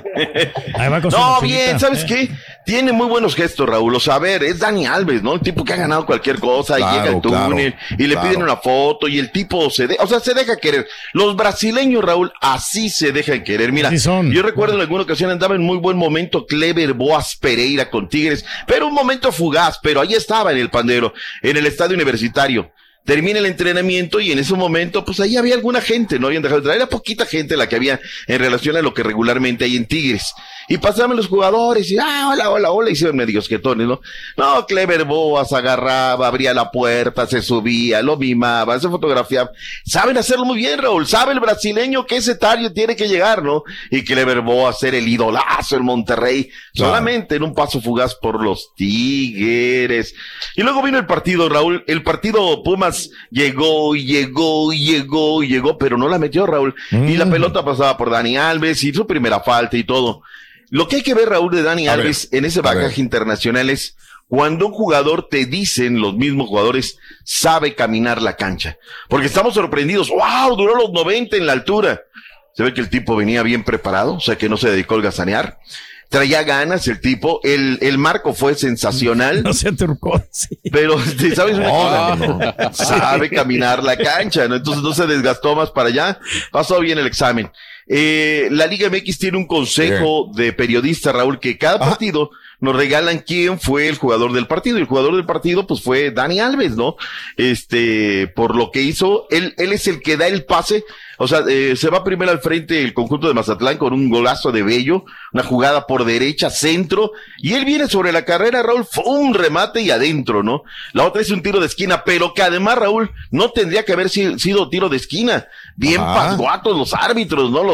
No, bien, ¿sabes qué? Tiene muy buenos gestos, Raúl. O sea, a ver, es Dani Alves, ¿no? El tipo que ha ganado cualquier cosa y claro, llega al túnel claro, y le claro. piden una foto y el tipo se deja, o sea, se deja querer. Los brasileños, Raúl, así se dejan querer. Mira, yo recuerdo en alguna ocasión andaba en muy buen momento Clever Boas Pereira con Tigres, pero un momento fugaz, pero ahí estaba en el pandero, en el estadio universitario. Termina el entrenamiento y en ese momento, pues ahí había alguna gente, no habían dejado de traer, era poquita gente la que había en relación a lo que regularmente hay en Tigres. Y pasaban los jugadores y, ah, hola, hola, hola, hicieron medios quietones, ¿no? No, Clever Boas agarraba, abría la puerta, se subía, lo mimaba, se fotografiaba. Saben hacerlo muy bien, Raúl, sabe el brasileño que ese tario tiene que llegar, ¿no? Y Clever Boas ser el idolazo en Monterrey, claro. solamente en un paso fugaz por los Tigres. Y luego vino el partido, Raúl, el partido Pumas llegó y llegó y llegó y llegó, pero no la metió, Raúl. Mm. Y la pelota pasaba por Dani Alves y su primera falta y todo. Lo que hay que ver, Raúl, de Dani a Alves ver, en ese bagaje internacional es cuando un jugador te dicen, los mismos jugadores, sabe caminar la cancha. Porque estamos sorprendidos. ¡Wow! Duró los noventa en la altura. Se ve que el tipo venía bien preparado, o sea que no se dedicó al gazanear. Traía ganas el tipo, el, el marco fue sensacional. No se turcó, sí. Pero, ¿sabes una cosa? No, no. Sabe caminar la cancha, ¿no? Entonces no se desgastó más para allá. Pasó bien el examen. Eh, la Liga M X tiene un consejo Bien. de periodistas, Raúl, que cada Ajá. partido nos regalan quién fue el jugador del partido. Y el jugador del partido, pues fue Dani Alves, ¿no? Este, por lo que hizo, él, él es el que da el pase. O sea, eh, se va primero al frente el conjunto de Mazatlán con un golazo de Bello, una jugada por derecha, centro, y él viene sobre la carrera, Raúl, fue un remate y adentro, ¿no? La otra es un tiro de esquina, pero que además, Raúl, no tendría que haber sido tiro de esquina. Bien pasguatos los árbitros, ¿no? Los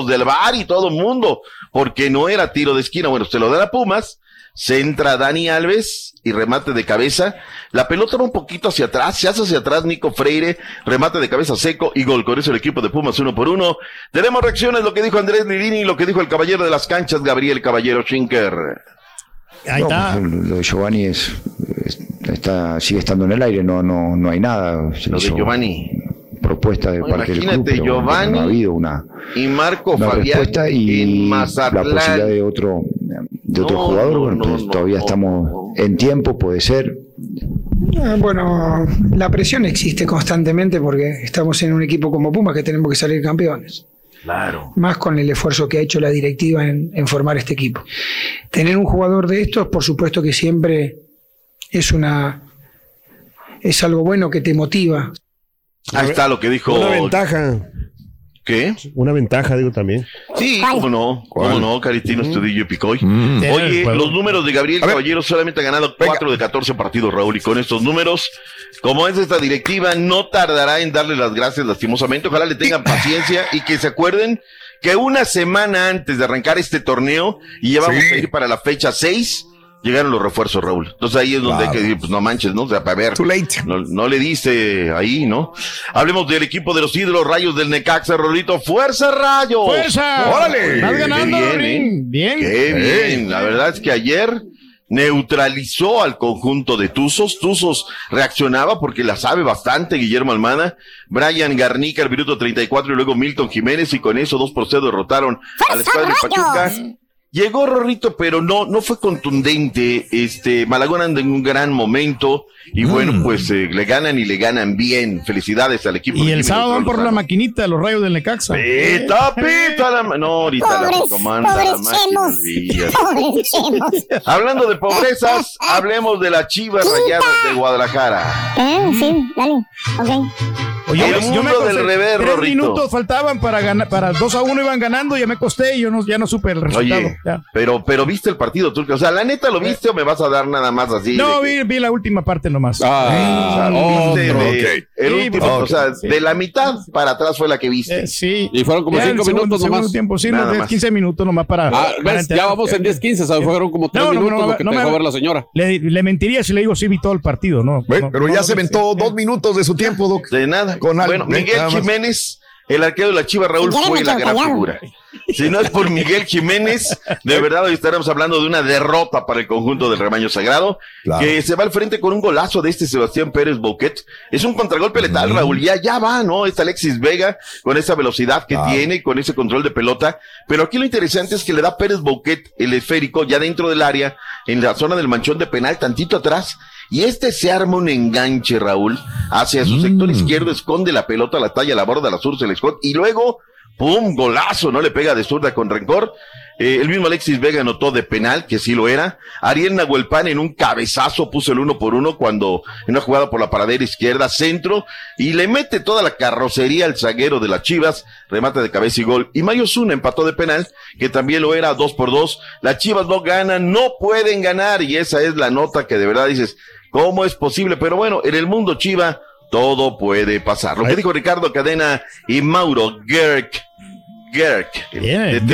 los del V A R y todo el mundo, porque no era tiro de esquina. Bueno, se lo da a Pumas, centra Dani Alves y remate de cabeza. La pelota va un poquito hacia atrás, se hace hacia atrás Nico Freire, remate de cabeza seco y gol. Con eso el equipo de Pumas uno por uno. Tenemos reacciones, lo que dijo Andrés Lirini y lo que dijo el caballero de las canchas, Gabriel Caballero Schinker. Ahí no, está. Pues, lo de Giovanni es, es, está, sigue estando en el aire, no, no, no hay nada. Se lo de Giovanni. Propuesta de no, parte del club, pero Giovanni no ha habido una, y Marco una Fabián respuesta y la posibilidad de otro de otro no, jugador, no, bueno, pues no, todavía no, estamos no. en tiempo, puede ser. Bueno, la presión existe constantemente porque estamos en un equipo como Pumas que tenemos que salir campeones. Claro. Más con el esfuerzo que ha hecho la directiva en, en formar este equipo. Tener un jugador de estos, por supuesto que siempre es una es algo bueno que te motiva. Ahí está lo que dijo. Una ventaja. ¿Qué? Una ventaja, digo también. Sí, cómo no, cómo no, Caritino mm. Estudillo Picoy. Mm. Oye, los números de Gabriel Caballero solamente ha ganado cuatro de catorce partidos, Raúl, y con estos números, como es esta directiva, no tardará en darle las gracias lastimosamente. Ojalá le tengan paciencia y que se acuerden que una semana antes de arrancar este torneo, y ya vamos sí. a ir para la fecha seis, llegaron los refuerzos, Raúl. Entonces ahí es donde wow. hay que decir, pues no manches, ¿no? O sea, para ver. Too late. No, no le dice ahí, ¿no? Hablemos del equipo de los ídolos, Rayos del Necaxa, Rolito. ¡Fuerza, Rayos! ¡Fuerza! ¡Órale! ¡Estás ganando, Qué bien, ¿eh? Bien. ¡Qué bien! La verdad es que ayer neutralizó al conjunto de Tuzos. Tuzos reaccionaba porque la sabe bastante Guillermo Almada. Brian Garnica al minuto treinta y cuatro y luego Milton Jiménez, y con eso dos por cero derrotaron al Estadio Pachuca. Llegó Rorrito, pero no, no fue contundente. Este, Malagón anda en un gran momento. Y mm. bueno, pues eh, le ganan y le ganan bien. Felicidades al equipo. Y el sábado van por la maquinita, los Rayos del Necaxa. Pita, pita la No, ahorita Pobres, la comanda la máquina. Hablando de pobrezas, hablemos de las Chivas Rayadas de Guadalajara. Eh, sí, dale, ok. Oye, el yo, mundo yo me acosté, del revés, tres Rorrito. minutos faltaban para ganar, para dos a uno iban ganando, ya me acosté y yo no, ya no supe el resultado. Oye, ya. pero, pero viste el partido, Turco. O sea, la neta, ¿lo viste o me vas a dar nada más así? No, vi, vi la última parte nomás. Ah, o sea, viste otro, de, okay. el sí, último, okay. o sea, sí. de la mitad para atrás fue la que viste. Eh, sí. Y fueron como ya cinco segundo, minutos segundo nomás. Tiempo, sí, Nada no, más. quince minutos nomás para. Ah, para ves, ya vamos en diez quince, o sea, fueron como tres no, no, minutos no, lo que no, te no, dejó me, ver la señora. Le, le mentiría si le digo sí vi todo el partido, ¿no? Ven, no pero no, ya no, se aventó sí, dos minutos de su tiempo, Doc. De nada. Con bueno, algo, Miguel nada Jiménez, el arquero de la Chivas, Raúl, fue la gran figura. Si no es por Miguel Jiménez, de verdad hoy estaremos hablando de una derrota para el conjunto del rebaño sagrado, claro. que se va al frente con un golazo de este Sebastián Pérez Bouquet. Es un contragolpe letal, mm. Raúl, ya, ya va, ¿no? Es Alexis Vega con esa velocidad que claro. tiene, con ese control de pelota, pero aquí lo interesante es que le da Pérez Bouquet el esférico ya dentro del área, en la zona del manchón de penal, tantito atrás, y este se arma un enganche, Raúl, hacia su mm. sector izquierdo, esconde la pelota, la talla, la borda, la sur, se le esconde, y luego ¡pum! Golazo, ¿no? Le pega de zurda con rencor. Eh, el mismo Alexis Vega anotó de penal, que sí lo era. Ariel Nahuelpan en un cabezazo puso el uno por uno cuando en una jugada por la paradera izquierda, centro, y le mete toda la carrocería al zaguero de las Chivas, remate de cabeza y gol. Y Mario Zuna empató de penal, que también lo era, dos por dos. Las Chivas no ganan, no pueden ganar, y esa es la nota que de verdad dices, ¿cómo es posible? Pero bueno, en el mundo Chiva todo puede pasar. Lo que dijo Ricardo Cadena y Mauro Gerg. Gerg. Bien,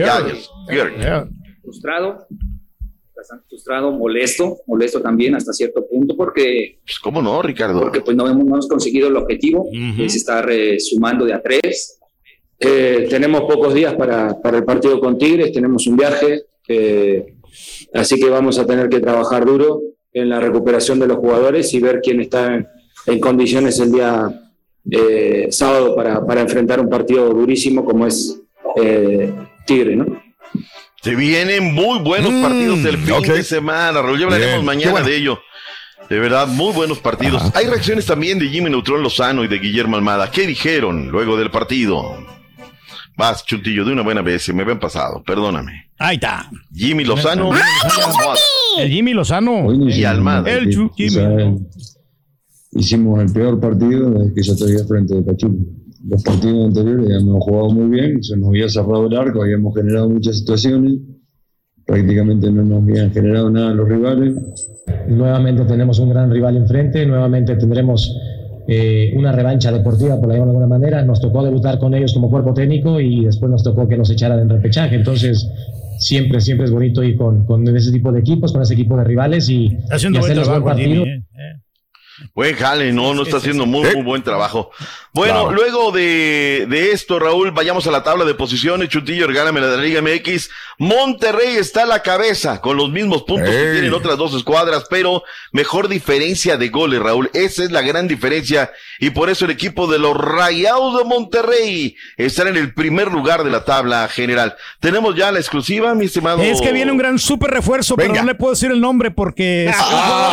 Gerg. Frustrado, bastante frustrado, molesto, molesto también hasta cierto punto porque... Pues, ¿cómo no, Ricardo? Porque pues no hemos, no hemos conseguido el objetivo, uh-huh. que es estar eh, sumando de a tres. Eh, tenemos pocos días para, para el partido con Tigres, tenemos un viaje, eh, así que vamos a tener que trabajar duro en la recuperación de los jugadores y ver quién está en, en condiciones el día eh, sábado para, para enfrentar un partido durísimo como es eh, Tigre, ¿no? Se vienen muy buenos mm, partidos del fin okay. de semana, Raúl, ya hablaremos Bien. mañana bueno. de ello. De verdad, muy buenos partidos. Ajá. Hay reacciones también de Jimmy Neutrón Lozano y de Guillermo Almada. ¿Qué dijeron luego del partido? Vas, Chuntillo, de una buena vez, se me ven pasado, perdóname. Ahí está. Jimmy Lozano. El Jimmy Lozano. Y Almada. El Jimmy. O sea, hicimos el peor partido desde que yo estoy al frente de Pachuca. Los partidos anteriores habíamos jugado muy bien, se nos había cerrado el arco, habíamos generado muchas situaciones, prácticamente no nos habían generado nada los rivales. Nuevamente tenemos un gran rival enfrente, nuevamente tendremos eh, una revancha deportiva, por llamarlo de alguna manera. Nos tocó debutar con ellos como cuerpo técnico y después nos tocó que nos echaran en repechaje. Entonces, siempre, siempre es bonito ir con, con ese tipo de equipos, con ese equipo de rivales y, y hacerles buen partido. Jimmy, eh. Buen jale, no, no está haciendo muy, muy buen trabajo. Bueno, claro. luego de, de esto, Raúl, vayamos a la tabla de posiciones. Chutillo, regálame la de la Liga M X. Monterrey está a la cabeza con los mismos puntos Ey. que tienen otras dos escuadras, pero mejor diferencia de goles, Raúl. Esa es la gran diferencia y por eso el equipo de los Rayados de Monterrey está en el primer lugar de la tabla general. Tenemos ya la exclusiva, mi estimado. Es que viene un gran súper refuerzo, Venga. pero no le puedo decir el nombre porque es...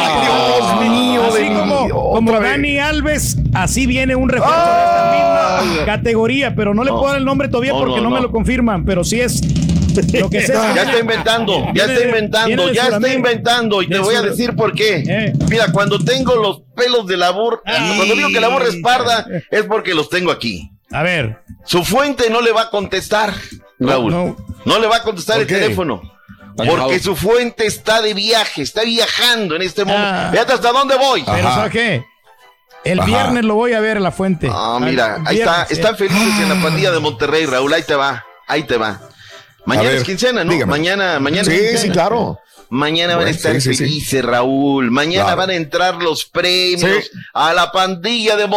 ¡Ah, Dios mío! Así como, como Dani Alves, así viene un refuerzo ¡Ah! de esta misma categoría, pero no le no. puedo dar el nombre todavía no, porque no, no, no me lo confirman, pero sí es lo que sea. Ya está inventando, ya está inventando, ya está inventando y te voy a decir por qué. Eh. Mira, cuando tengo los pelos de la burra, ah, cuando digo que la burra es parda, es porque los tengo aquí. A ver. Su fuente no le va a contestar, Raúl. No, no. no le va a contestar el qué? teléfono. Porque su fuente está de viaje, está viajando en este momento. Ah. Fíjate hasta dónde voy. Pero ¿sabes qué? El Ajá. viernes lo voy a ver a la fuente. Ah, mira, ahí viernes, está, están felices en la pandilla de Monterrey, Raúl, ahí te va, ahí te va. Mañana es quincena, ¿no? Dígame. Mañana, mañana Sí, es quincena. sí, claro. Mañana van a estar sí, felices, sí, sí. Raúl. Mañana claro. van a entrar los premios sí. a la pandilla de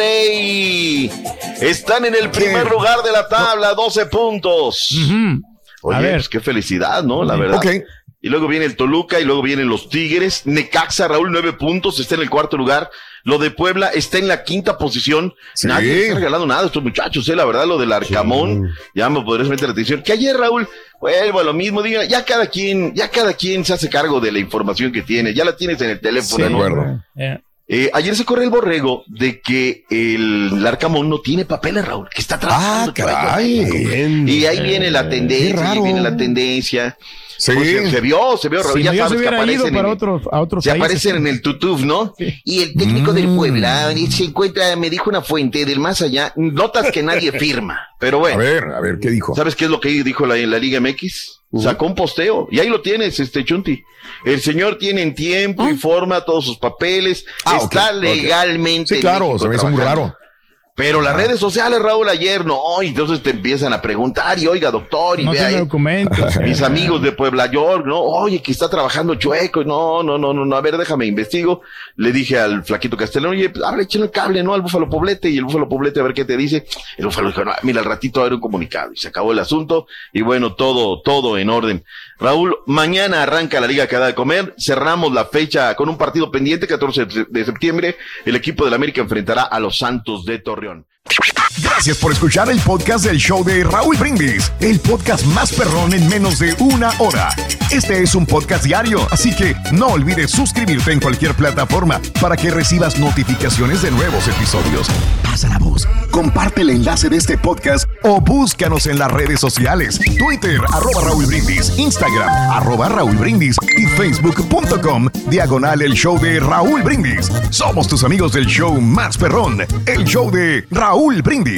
Monterrey. Están en el primer ¿Qué? lugar de la tabla, doce puntos. Uh-huh. Oye, a ver. Pues qué felicidad, ¿no? La verdad. Okay. Y luego viene el Toluca y luego vienen los Tigres. Necaxa, Raúl, nueve puntos, está en el cuarto lugar. Lo de Puebla está en la quinta posición. Sí. Nadie les ha regalado nada a estos muchachos, eh. La verdad, lo del Arcamón, sí. ya me podrías meter la atención. Que ayer, Raúl, vuelvo a lo mismo, diga, ya cada quien, ya cada quien se hace cargo de la información que tiene. Ya la tienes en el teléfono, sí, ¿no? Bueno. Yeah. Eh, ayer se corre el borrego de que el, el Arcamón no tiene papeles, Raúl, que está trabajando. Ah, caray. Y ahí viene la tendencia, ahí viene la tendencia. Sí. Pues se, se vio, se vio, Raúl, sí, ya sabes que aparecen, para en, otros, a otros se países. aparecen en el tutuf, ¿no? Sí. Y el técnico mm. del Puebla se encuentra, me dijo una fuente del más allá, notas que nadie firma, pero bueno. A ver, a ver, ¿qué dijo? ¿Sabes qué es lo que dijo la, la Liga M X? Uh-huh. Sacó un posteo, y ahí lo tienes, este Chunti. El señor tiene en tiempo y forma todos sus papeles, ah, está okay, legalmente. Okay. Sí, claro, se me hizo muy raro. Pero las redes sociales, Raúl, ayer no, y entonces te empiezan a preguntar, y oiga, doctor, y no ve ahí, documentos. mis amigos de Puebla York, no, oye, que está trabajando chueco, no, no, no, no, no, a ver, déjame investigo. Le dije al flaquito Castellano, oye, pues, abre, échale el cable, ¿no? Al Búfalo Poblete, y el Búfalo Poblete a ver qué te dice. El Búfalo dijo, no, mira, al ratito va a haber un comunicado, y se acabó el asunto, y bueno, todo, todo en orden. Raúl, mañana arranca la Liga que da de comer, cerramos la fecha con un partido pendiente, catorce de septiembre, el equipo del América enfrentará a los Santos de Torreón. Gracias por escuchar el podcast del show de Raúl Brindis, el podcast más perrón en menos de una hora. Este es un podcast diario, así que no olvides suscribirte en cualquier plataforma para que recibas notificaciones de nuevos episodios. Pasa la voz, comparte el enlace de este podcast o búscanos en las redes sociales, Twitter, arroba Raúl Brindis, Instagram, arroba Raúl Brindis y Facebook.com, diagonal el show de Raúl Brindis. Somos tus amigos del show más perrón, el show de Raúl Brindis.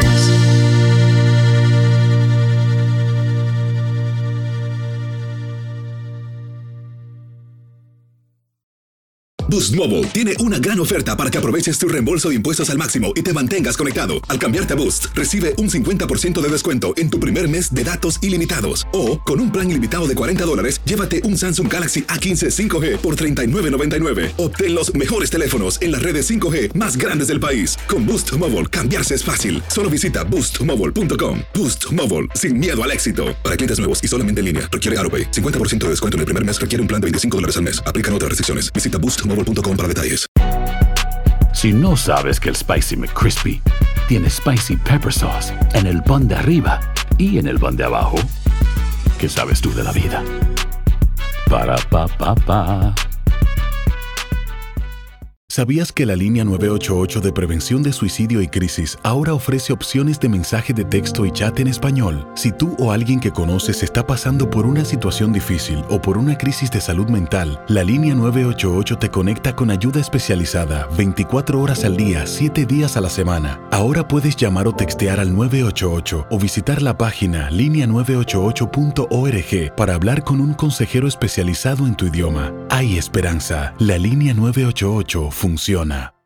Boost Mobile tiene una gran oferta para que aproveches tu reembolso de impuestos al máximo y te mantengas conectado. Al cambiarte a Boost, recibe un cincuenta por ciento de descuento en tu primer mes de datos ilimitados. O, con un plan ilimitado de cuarenta dólares, llévate un Samsung Galaxy A quince cinco G por treinta y nueve noventa y nueve. Obtén los mejores teléfonos en las redes cinco G más grandes del país. Con Boost Mobile, cambiarse es fácil. Solo visita boost mobile punto com. Boost Mobile, sin miedo al éxito. Para clientes nuevos y solamente en línea, requiere AutoPay. cincuenta por ciento de descuento en el primer mes requiere un plan de veinticinco dólares al mes. Aplican otras restricciones. Visita boost mobile punto com para detalles. Si no sabes que el Spicy McCrispy tiene Spicy Pepper Sauce en el pan de arriba y en el pan de abajo, ¿qué sabes tú de la vida? Para, pa, pa, pa. ¿Sabías que la línea nueve ocho ocho de prevención de suicidio y crisis ahora ofrece opciones de mensaje de texto y chat en español? Si tú o alguien que conoces está pasando por una situación difícil o por una crisis de salud mental, la línea nueve ocho ocho te conecta con ayuda especializada veinticuatro horas al día, siete días a la semana. Ahora puedes llamar o textear al nueve ocho ocho o visitar la página línea nueve ocho ocho punto org para hablar con un consejero especializado en tu idioma. Hay esperanza. La línea nueve ocho ocho funciona.